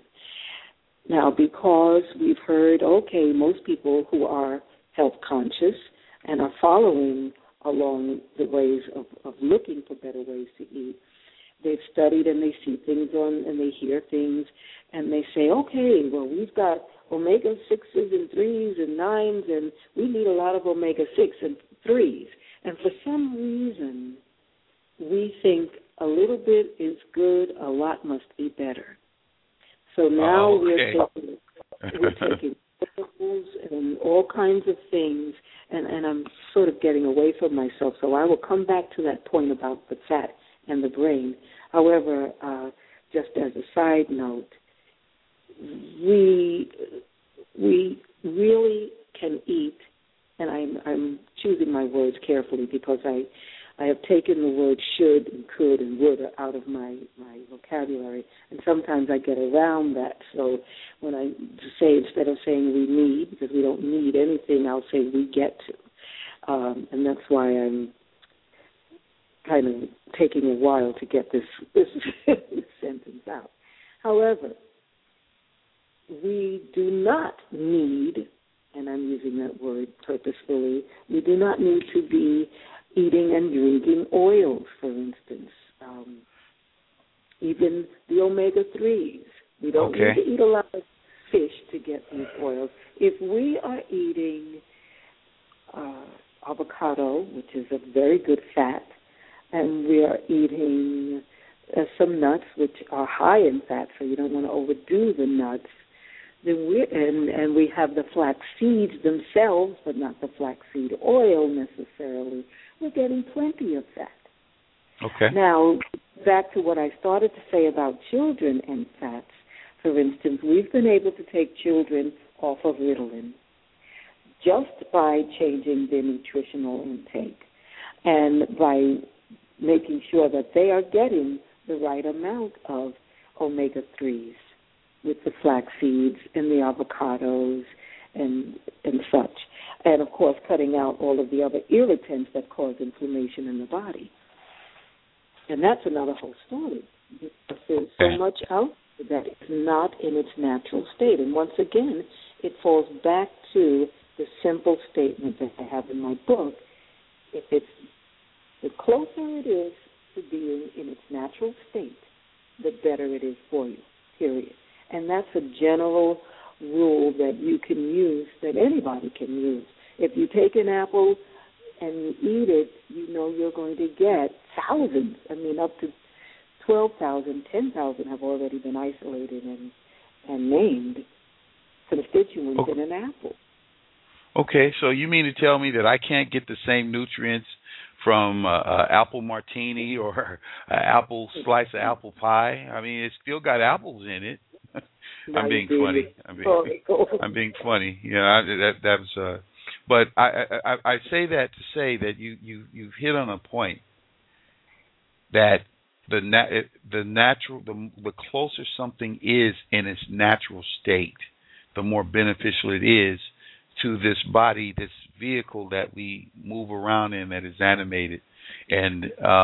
Now, because we've heard, most people who are health conscious and are following along the ways of looking for better ways to eat. They've studied and they see things and they hear things, and they say, okay, well, we've got omega-6s and 3s and 9s, and we need a lot of omega-6 and 3s. And for some reason, we think a little bit is good, a lot must be better. So now we're taking oils and all kinds of things, and I'm sort of getting away from myself, so I will come back to that point about the fat and the brain. However, just as a side note, we really can eat, and I'm choosing my words carefully because I have taken the word should and could and would out of my vocabulary, and sometimes I get around that. So when I say, instead of saying we need, because we don't need anything, I'll say we get to. And that's why I'm kind of taking a while to get this sentence out. However, we do not need, and I'm using that word purposefully, we do not need to be eating and drinking oils, for instance. Even the omega-3s. We don't need to eat a lot of fish to get these oils. If we are eating avocado, which is a very good fat, and we are eating some nuts, which are high in fat, so you don't want to overdo the nuts, then and we have the flax seeds themselves, but not the flaxseed oil necessarily, we're getting plenty of that. Okay. Now, back to what I started to say about children and fats. For instance, we've been able to take children off of Ritalin just by changing their nutritional intake and by making sure that they are getting the right amount of omega-3s with the flax seeds and the avocados and such. And, of course, cutting out all of the other irritants that cause inflammation in the body. And that's another whole story. There's so much out there that is not in its natural state. And once again, it falls back to the simple statement that I have in my book. If it's the closer it is to being in its natural state, the better it is for you, period. And that's a general rule that you can use, that anybody can use. If you take an apple and you eat it, you know you're going to get thousands, up to 12,000, 10,000 have already been isolated and named constituents in an apple. Okay, so you mean to tell me that I can't get the same nutrients from apple martini or an apple slice of apple pie? I mean, it's still got apples in it. I'm being funny. I'm being funny. That's. But I say that to say that you've hit on a point that the closer something is in its natural state, the more beneficial it is to this body, this vehicle that we move around in that is animated. And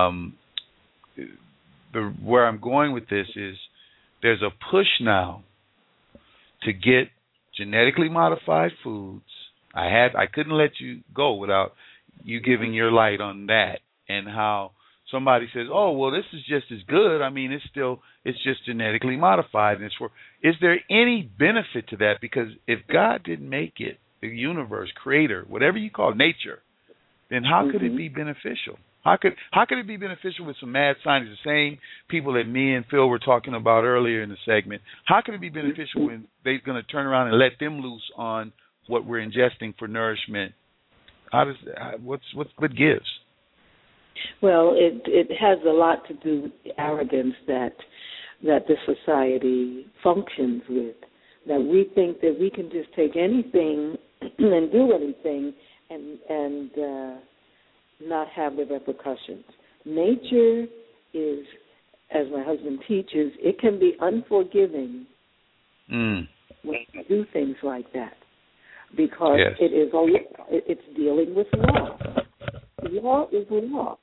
where I'm going with this is there's a push now to get genetically modified foods. I couldn't let you go without you giving your light on that and how somebody says, oh, well, this is just as good. I mean, it's just genetically modified. And is there any benefit to that? Because if God didn't make it, the universe, creator, whatever you call nature, then how could it be beneficial? How could it be beneficial with some mad scientists, the same people that me and Phil were talking about earlier in the segment? How could it be beneficial when they're going to turn around and let them loose on what we're ingesting for nourishment? What gives? Well, it has a lot to do with the arrogance that the society functions with, that we think that we can just take anything and do anything and not have the repercussions. Nature is, as my husband teaches, it can be unforgiving when you do things like that, because it's dealing with law. Law is law.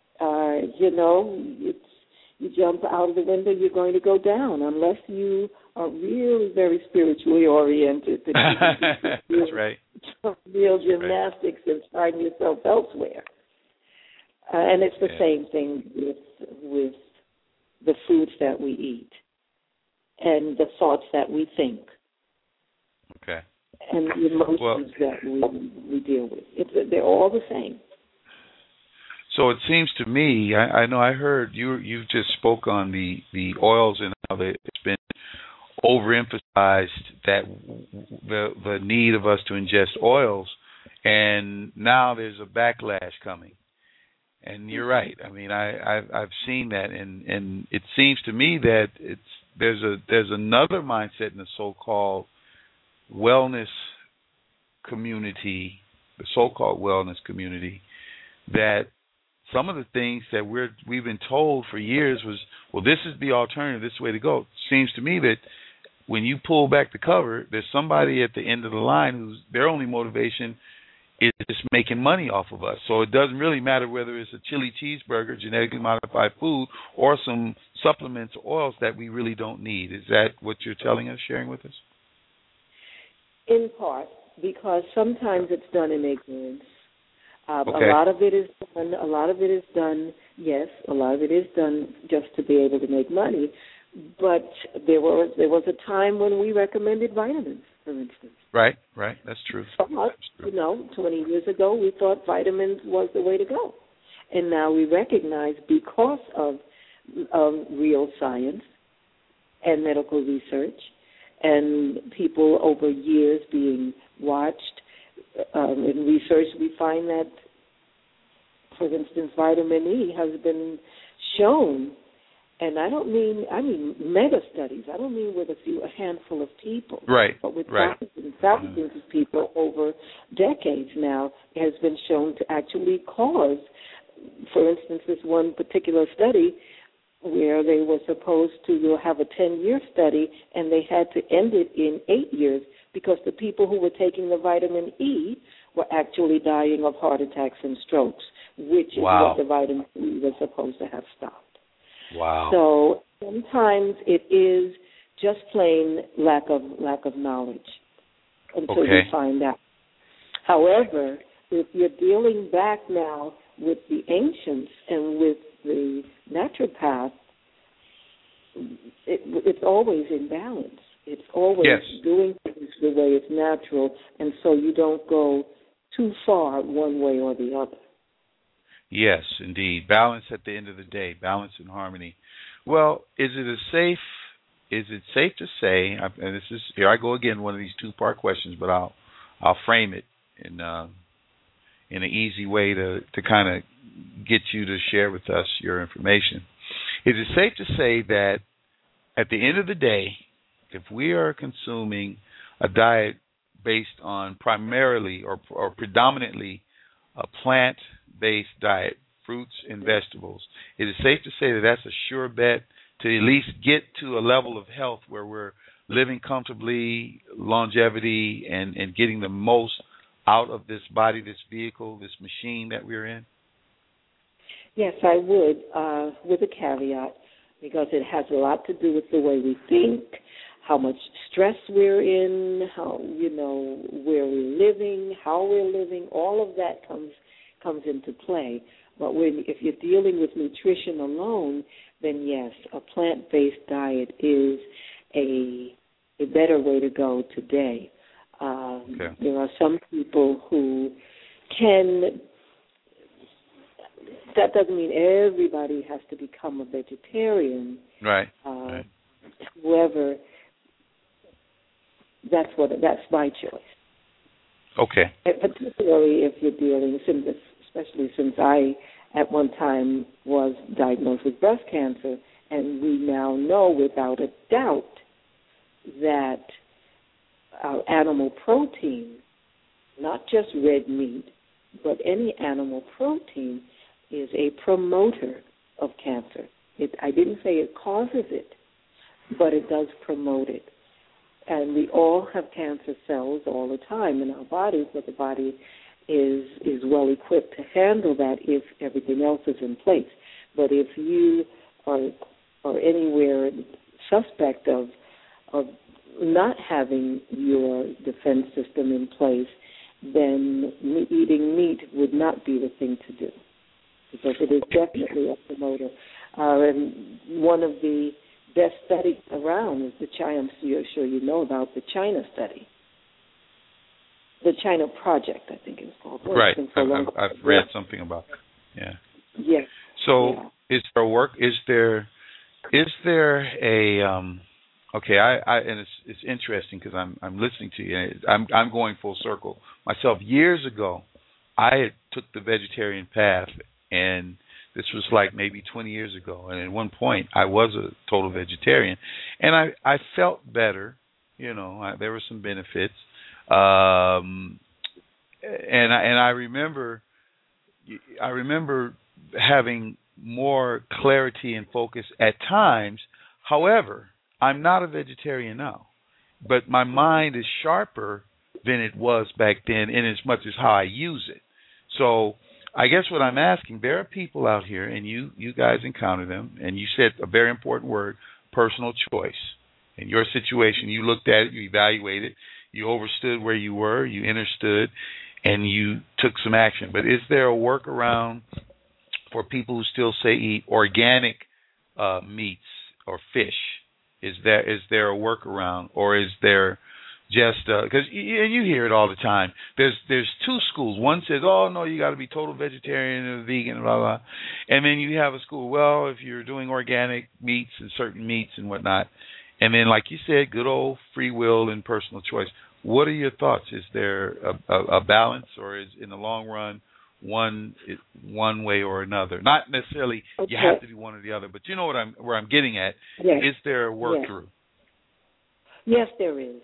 You jump out of the window, you're going to go down unless you are really very spiritually oriented. That's right. real gymnastics and find yourself elsewhere. And it's the same thing with the foods that we eat and the thoughts that we think. Okay. And the emotions that we deal with. They're all the same. So it seems to me, I know I heard you just spoke on the oils and how it's been overemphasized, that the need of us to ingest oils, and now there's a backlash coming. And you're right. I mean, I've seen that, and it seems to me that there's another mindset in the so-called wellness community, that some of the things that we've been told for years was, well, this is the alternative, this is the way to go. It seems to me that when you pull back the cover, there's somebody at the end of the line whose their only motivation is just making money off of us. So it doesn't really matter whether it's a chili cheeseburger, genetically modified food, or some supplements or oils that we really don't need. Is that what you're telling us, sharing with us? In part, because sometimes it's done in ignorance. Okay. A lot of it is done just to be able to make money. But there was a time when we recommended vitamins, for instance. Right, that's true. 20 years ago, we thought vitamins was the way to go. And now we recognize, because of real science and medical research and people over years being watched, in research, we find that, for instance, vitamin E has been shown, and I mean mega studies. I don't mean with a handful of people, right? But with thousands of people over decades now, has been shown to actually cause, for instance, this one particular study where they were supposed to have a 10-year study, and they had to end it in 8 years because the people who were taking the vitamin E were actually dying of heart attacks and strokes, which is what the vitamin E was supposed to have stopped. Wow. So sometimes it is just plain lack of knowledge until you find out. However, if you're dealing back now with the ancients and with the naturopath, it's always in balance. It's always doing things the way it's natural, and so you don't go too far one way or the other. Yes, indeed. Balance at the end of the day, balance and harmony. Well, is it safe to say, and this is, here I go again, one of these two-part questions, but I'll frame it in an easy way to kind of get you to share with us your information. Is it safe to say that at the end of the day, if we are consuming a diet based on primarily or predominantly a plant-based diet, fruits and vegetables, it is safe to say that that's a sure bet to at least get to a level of health where we're living comfortably, longevity, and getting the most out of this body, this vehicle, this machine that we're in? Yes, I would, with a caveat, because it has a lot to do with the way we think, how much stress we're in, how, where we're living, how we're living. All of that comes into play. But if you're dealing with nutrition alone, then yes, a plant-based diet is a better way to go today. There are some people who can. That doesn't mean everybody has to become a vegetarian. Right. However, that's my choice. Okay. And particularly if you're dealing, especially since I at one time was diagnosed with breast cancer, and we now know without a doubt that our animal protein, not just red meat, but any animal protein, is a promoter of cancer. I didn't say it causes it, but it does promote it. And we all have cancer cells all the time in our bodies, but the body is well equipped to handle that if everything else is in place. But if you are anywhere suspect of not having your defense system in place, then eating meat would not be the thing to do, because it is definitely a promoter. And one of the best studies around is the China, I'm sure you know about the China study. The China Project, I think it's called. Right. I've read something about that. Yeah. Yes. So yeah. Is there work? Is there a okay? And it's interesting because I'm listening to you. And I'm going full circle myself. Years ago, I took the vegetarian path, and this was like maybe 20 years ago. And at one point, I was a total vegetarian, and I felt better. You know, there were some benefits. And I remember having more clarity and focus at times. However, I'm not a vegetarian now, but my mind is sharper than it was back then in as much as how I use it. So I guess what I'm asking, there are people out here, and you guys encounter them, and you said a very important word, personal choice. In your situation, you looked at it, you evaluated, you understood where you were, you understood, and you took some action. But is there a workaround for people who still say eat organic meats or fish? Is there a workaround, or is there just because you hear it all the time? There's two schools. One says, "Oh no, you got to be total vegetarian or vegan, blah blah," and then you have a school. Well, if you're doing organic meats and certain meats and whatnot, and then like you said, good old free will and personal choice. What are your thoughts? Is there a balance, or is in the long run one way or another? Not necessarily you have to do one or the other, but you know where I'm getting at. Yes. Is there a work through? Yes, there is.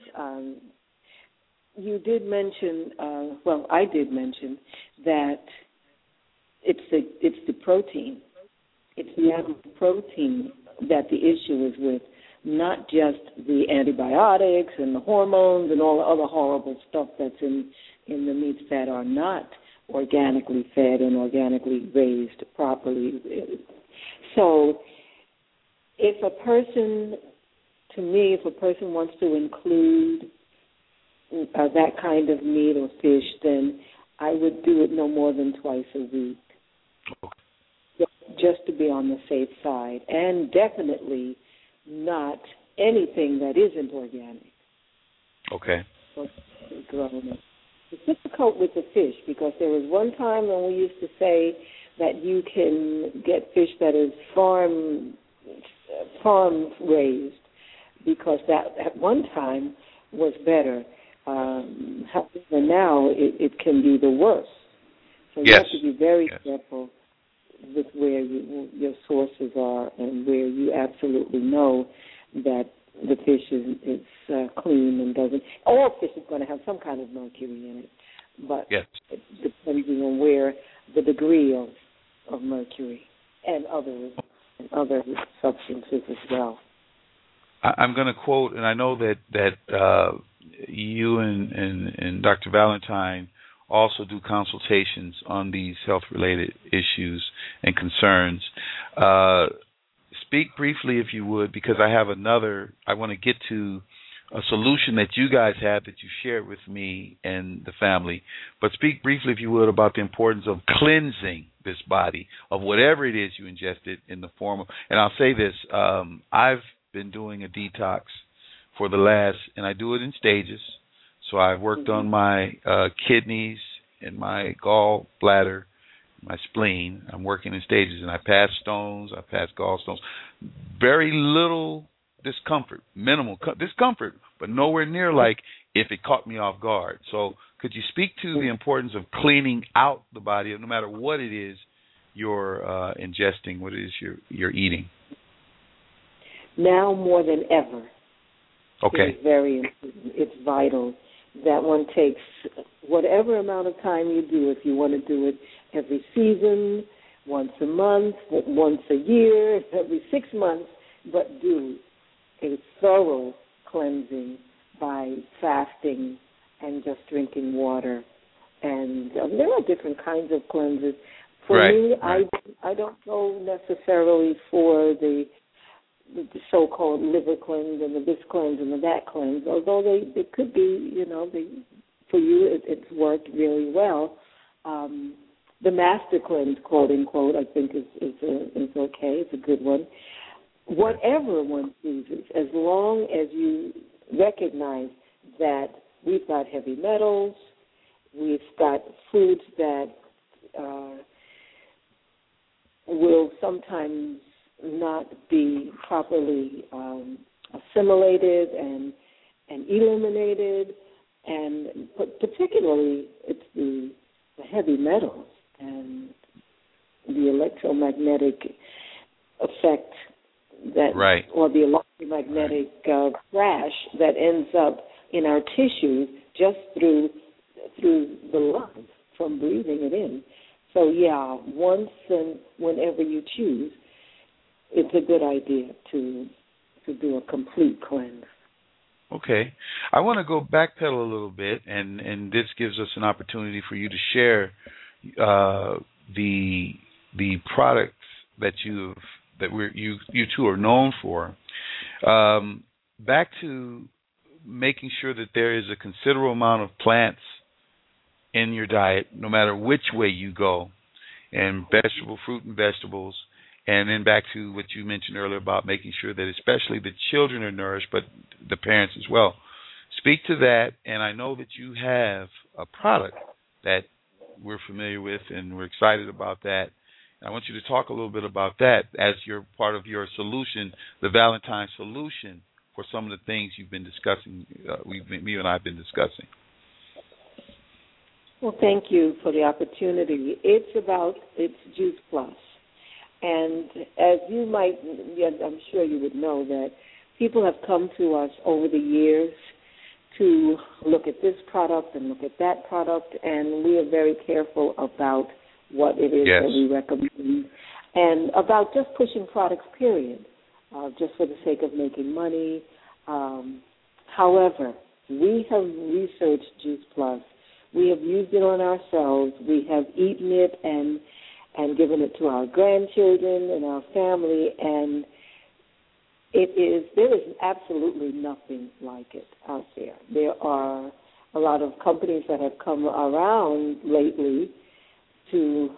You did mention, I did mention that it's the protein. It's the animal protein that the issue is with, not just the antibiotics and the hormones and all the other horrible stuff that's in the meats that are not organically fed and organically raised properly. So if a person wants to include that kind of meat or fish, then I would do it no more than twice a week, just to be on the safe side, and definitely not anything that isn't organic. Okay. It's difficult with the fish, because there was one time when we used to say that you can get fish that is farm raised, because that at one time was better. However, now it can be the worst. So you have to be very careful with where your sources are, and where you absolutely know that the fish is clean and doesn't. All fish is going to have some kind of mercury in it, but depending on where the degree of mercury and other substances as well. I'm going to quote, and I know that you and Dr. Valentine also do consultations on these health-related issues and concerns. Speak briefly, if you would, because I want to get to a solution that you guys have that you shared with me and the family. But speak briefly, if you would, about the importance of cleansing this body of whatever it is you ingested in the form of, and I'll say this, I've been doing a detox for the last, and I do it in stages. So I've worked on my kidneys and my gallbladder, my spleen. I'm working in stages, and I passed stones, I passed gallstones. Very little discomfort, minimal discomfort, but nowhere near like if it caught me off guard. So could you speak to the importance of cleaning out the body, no matter what it is you're ingesting, what it is you're eating? Now more than ever. Okay. It's very important. It's vital that one takes whatever amount of time you do. If you want to do it every season, once a month, once a year, every 6 months, but do a thorough cleansing by fasting and just drinking water. And there are different kinds of cleanses. For me, I don't go necessarily for the so-called liver cleanse and the this cleanse and the that cleanse, although they could be, for you, it's worked really well. The Master Cleanse, quote unquote, I think is okay. It's a good one. Whatever one chooses, as long as you recognize that we've got heavy metals, we've got foods that will sometimes not be properly assimilated and eliminated, and particularly it's the heavy metals and the electromagnetic effect that, right, or the electromagnetic crash that ends up in our tissues just through the lungs from breathing it in. So yeah, once and whenever you choose, it's a good idea to do a complete cleanse. Okay. I want to go backpedal a little bit, and this gives us an opportunity for you to share the products that you two are known for. Back to making sure that there is a considerable amount of plants in your diet, no matter which way you go, and fruit and vegetables. And then back to what you mentioned earlier about making sure that especially the children are nourished, but the parents as well. Speak to that, and I know that you have a product that we're familiar with, and we're excited about that. I want you to talk a little bit about that as you're part of your solution, the Valentine solution, for some of the things you've been discussing, you and I have been discussing. Well, thank you for the opportunity. It's Juice Plus. And as you might, I'm sure you would know that people have come to us over the years to look at this product and look at that product, and we are very careful about what it is that we recommend and about just pushing products, period, just for the sake of making money. However, we have researched Juice Plus. We have used it on ourselves. We have eaten it and given it to our grandchildren and our family, and there is absolutely nothing like it out there. There are a lot of companies that have come around lately to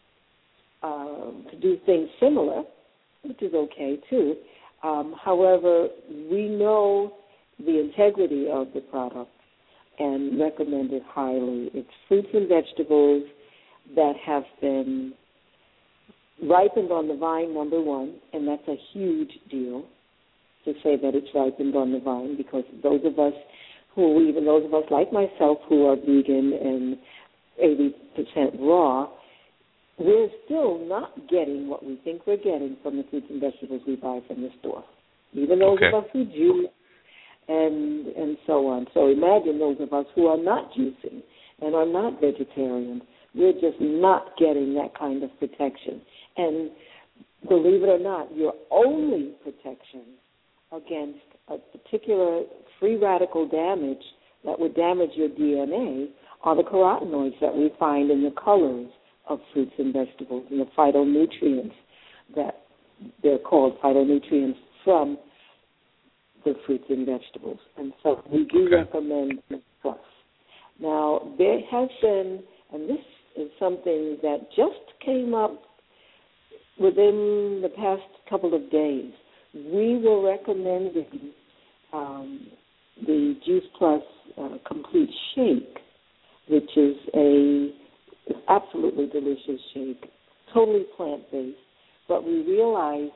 do things similar, which is okay too. However, we know the integrity of the product and recommend it highly. It's fruits and vegetables that have been ripened on the vine, number one, and that's a huge deal to say that it's ripened on the vine, because those of us like myself who are vegan and 80% raw, we're still not getting what we think we're getting from the fruits and vegetables we buy from the store. Even those of us who juice and so on. So imagine those of us who are not juicing and are not vegetarian. We're just not getting that kind of protection. And believe it or not, your only protection against a particular free radical damage that would damage your DNA are the carotenoids that we find in the colors of fruits and vegetables, and the phytonutrients that they're called phytonutrients from the fruits and vegetables. And so we do recommend Plus. Now, there has been, and this is something that just came up within the past couple of days, we were recommending the Juice Plus Complete Shake, which is an absolutely delicious shake, totally plant-based, but we realized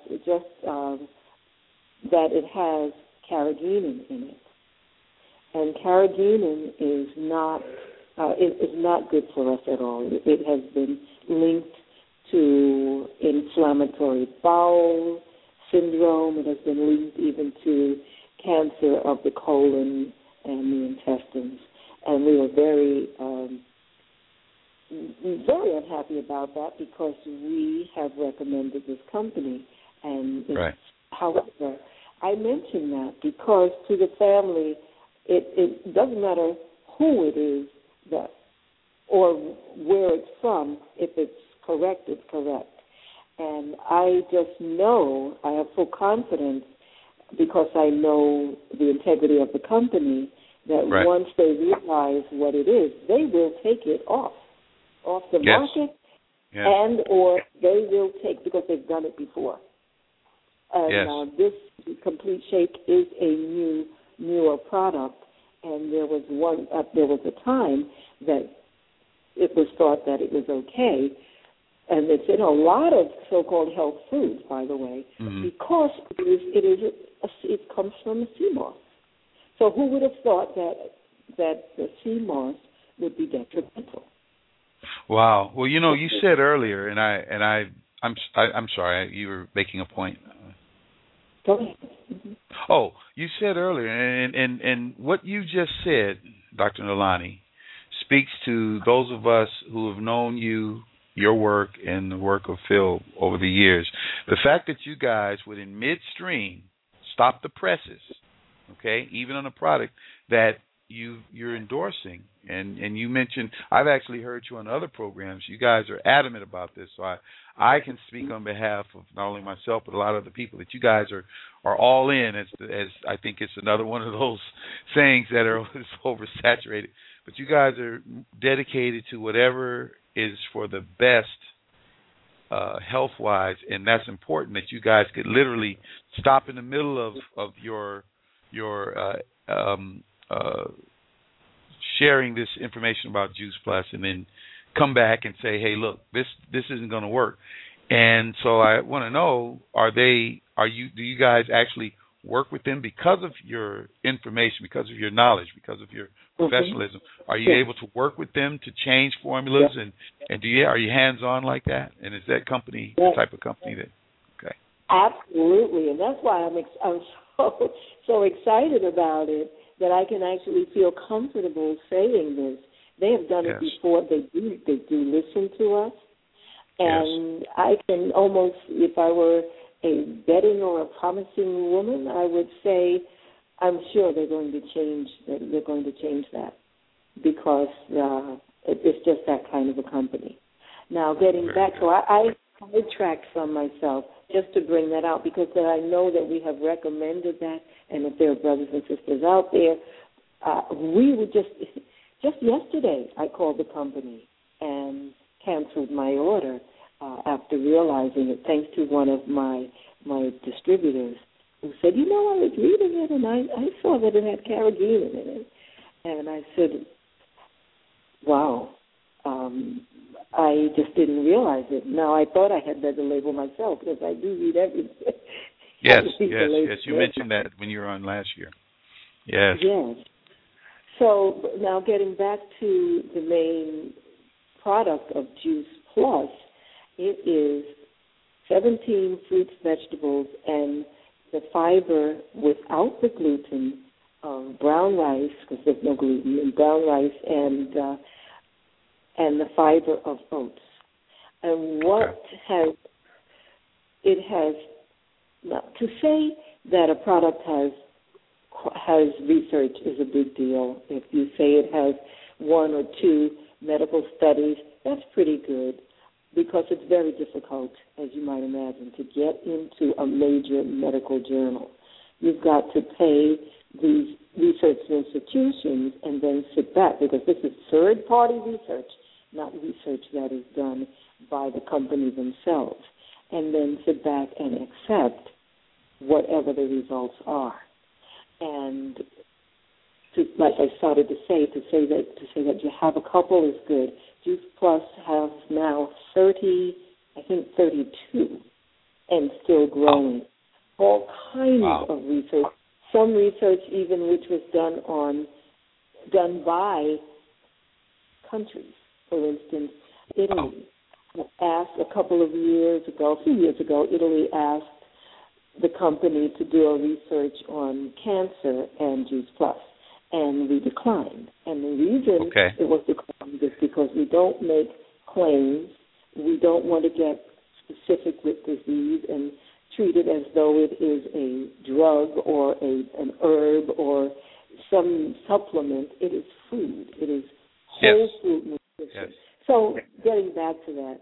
that it has carrageenan in it. And carrageenan is not good for us at all. It has been linked to inflammatory bowel syndrome. It has been linked even to cancer of the colon and the intestines. And we were very unhappy about that, because we have recommended this company. And however, I mention that because to the family, it doesn't matter who it is that or where it's from. If it's correct, it's correct. And I just know, I have full confidence, because I know the integrity of the company, that once they realize what it is, they will take it off the market, and or they will take, because they've done it before. And this Complete Shake is a newer product, and there was a time that it was thought that it was okay, and it's in a lot of so-called health foods, by the way, because it comes from a sea moss. So who would have thought that the sea moss would be detrimental? Wow. Well, you said earlier, and I'm sorry, you were making a point. Go ahead. Mm-hmm. Oh, you said earlier, and what you just said, Dr. Nalani, speaks to those of us who have known you, your work, and the work of Phil over the years. The fact that you guys would, in midstream, stop the presses, okay, even on a product that you're endorsing, and you mentioned, I've actually heard you on other programs. You guys are adamant about this, so I can speak on behalf of not only myself but a lot of the people that you guys are all in. As I think it's another one of those sayings that are oversaturated. But you guys are dedicated to whatever is for the best health-wise, and that's important. That you guys could literally stop in the middle of your sharing this information about Juice Plus, and then come back and say, "Hey, look, this isn't going to work." And so I want to know: do you guys actually work with them because of your information, because of your knowledge, because of your professionalism? Are you able to work with them to change formulas, and are you hands-on like that? And is that company the type of company that? Okay. Absolutely, and that's why I'm so excited about it, that I can actually feel comfortable saying this. They have done it before. They do listen to us, and I can almost, if I were a betting or a promising woman, I would say I'm sure they're going to change. They're going to change that, because it's just that kind of a company. Now, getting back, so I tracked from myself just to bring that out, because I know that we have recommended that, and if there are brothers and sisters out there, we would just yesterday I called the company and canceled my order after realizing it, thanks to one of my distributors who said, I was reading it and I saw that it had carrageenan in it, and I said, wow. I just didn't realize it. Now, I thought I had read the label myself, because I do read everything. Yes. You mentioned that when you were on last year. Yes. Yes. So now getting back to the main product of Juice Plus, it is 17 fruits, vegetables, and the fiber without the gluten of brown rice, because there's no gluten, in brown rice, and the fiber of oats. And now, to say that a product has research is a big deal. If you say it has 1 or 2 medical studies, that's pretty good, because it's very difficult, as you might imagine, to get into a major medical journal. You've got to pay these research institutions and then sit back, because this is third-party research, not research that is done by the company themselves, and then sit back and accept whatever the results are. And like I started to say that you have a couple is good. Juice Plus has now 32, and still growing. All kinds of research. Some research even which was done by countries. For instance, Italy asked a few years ago, Italy asked the company to do a research on cancer and Juice Plus, and we declined. And the reason it was declined is because we don't make claims. We don't want to get specific with disease and treat it as though it is a drug or an herb or some supplement. It is food. It is whole food nutrition. Yes. So getting back to that,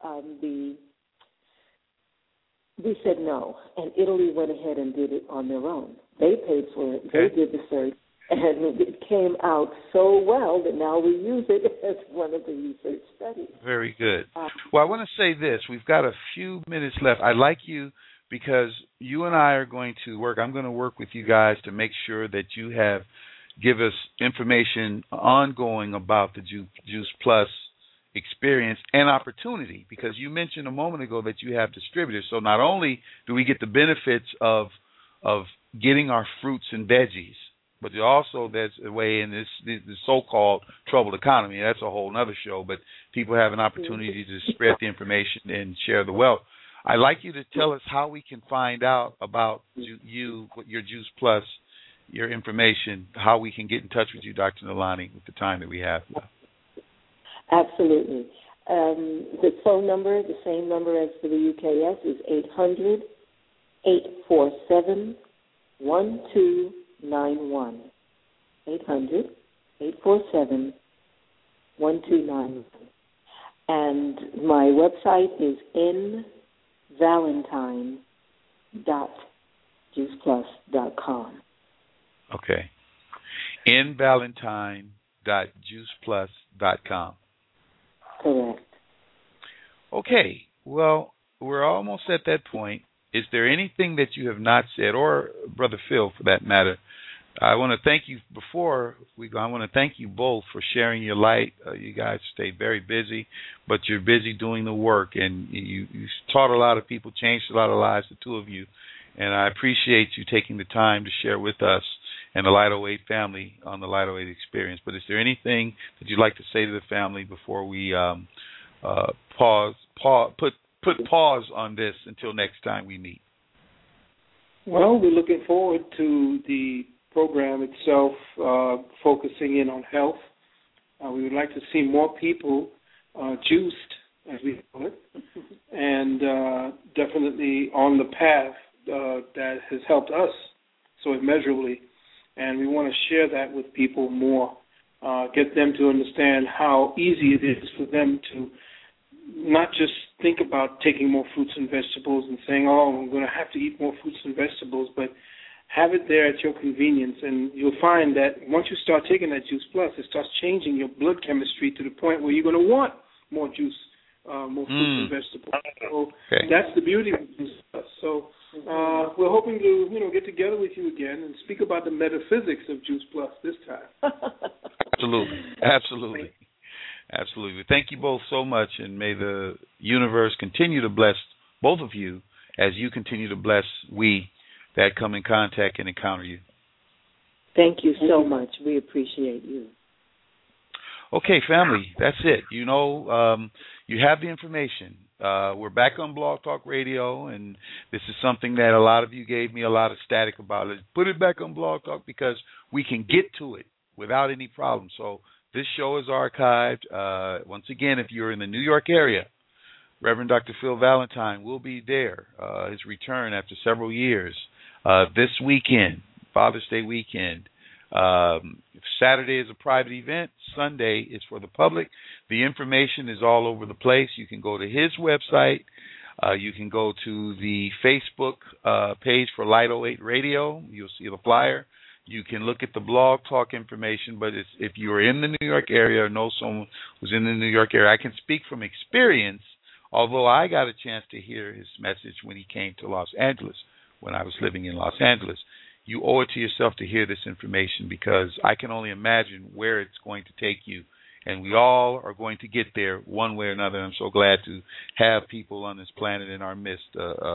we said no, and Italy went ahead and did it on their own. They paid for it. They did the search, And it came out so well that now we use it as one of the research studies. Very good. Well, I want to say this. We've got a few minutes left. I like you because you and I are going to work. I'm going to work with you guys to make sure that you give us information ongoing about the Juice Plus experience and opportunity, because you mentioned a moment ago that you have distributors. So not only do we get the benefits of getting our fruits and veggies, but also there's a way in this so-called troubled economy. That's a whole other show, but people have an opportunity to spread the information and share the wealth. I'd like you to tell us how we can find out about you, your Juice Plus, your information, how we can get in touch with you, Dr. Nalani, with the time that we have. Absolutely. The phone number, the same number as for the UKS, is 800-847-1291. 800-847-1291. And my website is nvalentine.juiceplus.com. Okay. nvalentine.juiceplus.com. Correct. Okay. Well, we're almost at that point. Is there anything that you have not said, or Brother Phil, for that matter? I want to thank you before we go. I want to thank you both for sharing your light. You guys stay very busy, but you're busy doing the work, and you taught a lot of people, changed a lot of lives, the two of you, and I appreciate you taking the time to share with us and the Light 08 family on the Light 08 experience. But is there anything that you'd like to say to the family before we put pause on this until next time we meet? Well, we're looking forward to the program itself, focusing in on health. We would like to see more people juiced, as we call it, and definitely on the path that has helped us so immeasurably. And we want to share that with people more, get them to understand how easy it is for them to not just think about taking more fruits and vegetables and saying, oh, I'm going to have to eat more fruits and vegetables, but have it there at your convenience. And you'll find that once you start taking that Juice Plus, it starts changing your blood chemistry to the point where you're going to want more juice, more fruits and vegetables. So that's the beauty of Juice Plus. So we're hoping to, get together with you again and speak about the metaphysics of Juice Plus this time. Absolutely. Thank you both so much, and may the universe continue to bless both of you as you continue to bless we that come in contact and encounter you. Thank you so much. We appreciate you. Okay, family, that's it. You have the information. We're back on Blog Talk Radio, and this is something that a lot of you gave me a lot of static about. Let's put it back on Blog Talk because we can get to it without any problem. So this show is archived. Once again, if you're in the New York area, Reverend Dr. Phil Valentine will be there, his return after several years, this weekend, Father's Day weekend. Saturday is a private event. Sunday is for the public. The information is all over the place. You can go to his website. You can go to the Facebook page for Light 08 Radio. You'll see the flyer. You can look at the Blog Talk information, but if you're in the New York area or know someone who's in the New York area, I can speak from experience, although I got a chance to hear his message when he came to Los Angeles, when I was living in Los Angeles. You owe it to yourself to hear this information because I can only imagine where it's going to take you, and we all are going to get there one way or another. I'm so glad to have people on this planet in our midst,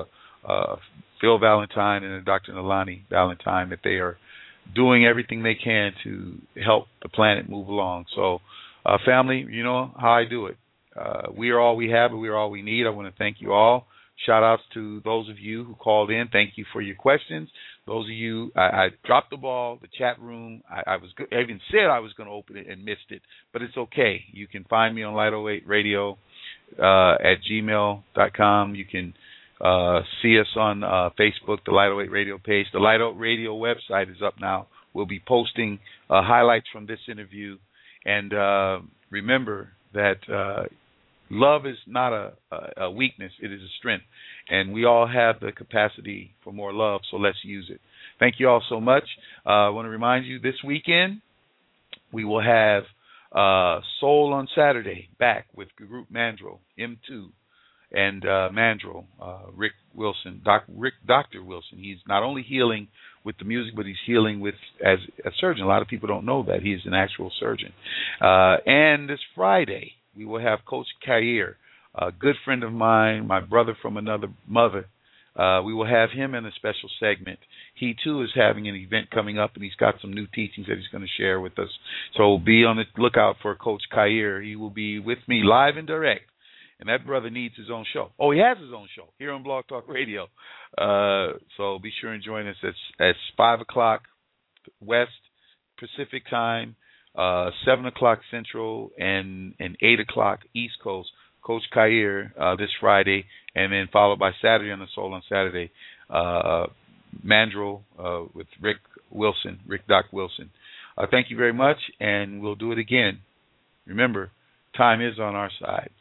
Phil Valentine and Dr. Nalani Valentine, that they are doing everything they can to help the planet move along. So, family, you know how I do it. We are all we have, and we are all we need. I want to thank you all. Shout outs to those of you who called in. Thank you for your questions. Those of you, I dropped the ball, the chat room. I even said I was going to open it and missed it, but it's okay. You can find me on Light 08 Radio at gmail.com. You can see us on Facebook, the Light 08 Radio page. The Light 08 Radio website is up now. We'll be posting highlights from this interview. And remember that Love is not a weakness. It is a strength. And we all have the capacity for more love, so let's use it. Thank you all so much. I want to remind you, this weekend we will have Soul on Saturday back with the group Mandrel, M2, and Mandrel, Rick Wilson, Dr. Wilson. He's not only healing with the music, but he's healing with as a surgeon. A lot of people don't know that he's an actual surgeon. And this Friday, we will have Coach Kair, a good friend of mine, my brother from another mother. We will have him in a special segment. He, too, is having an event coming up, and he's got some new teachings that he's going to share with us. So be on the lookout for Coach Kair. He will be with me live and direct. And that brother needs his own show. Oh, he has his own show here on Blog Talk Radio. So be sure and join us at 5 o'clock West Pacific time, 7 o'clock Central, and 8 o'clock East Coast. Coach Kair this Friday, and then followed by Saturday on the Soul on Saturday. Mandrel with Rick Doc Wilson. Thank you very much, and we'll do it again. Remember, time is on our side.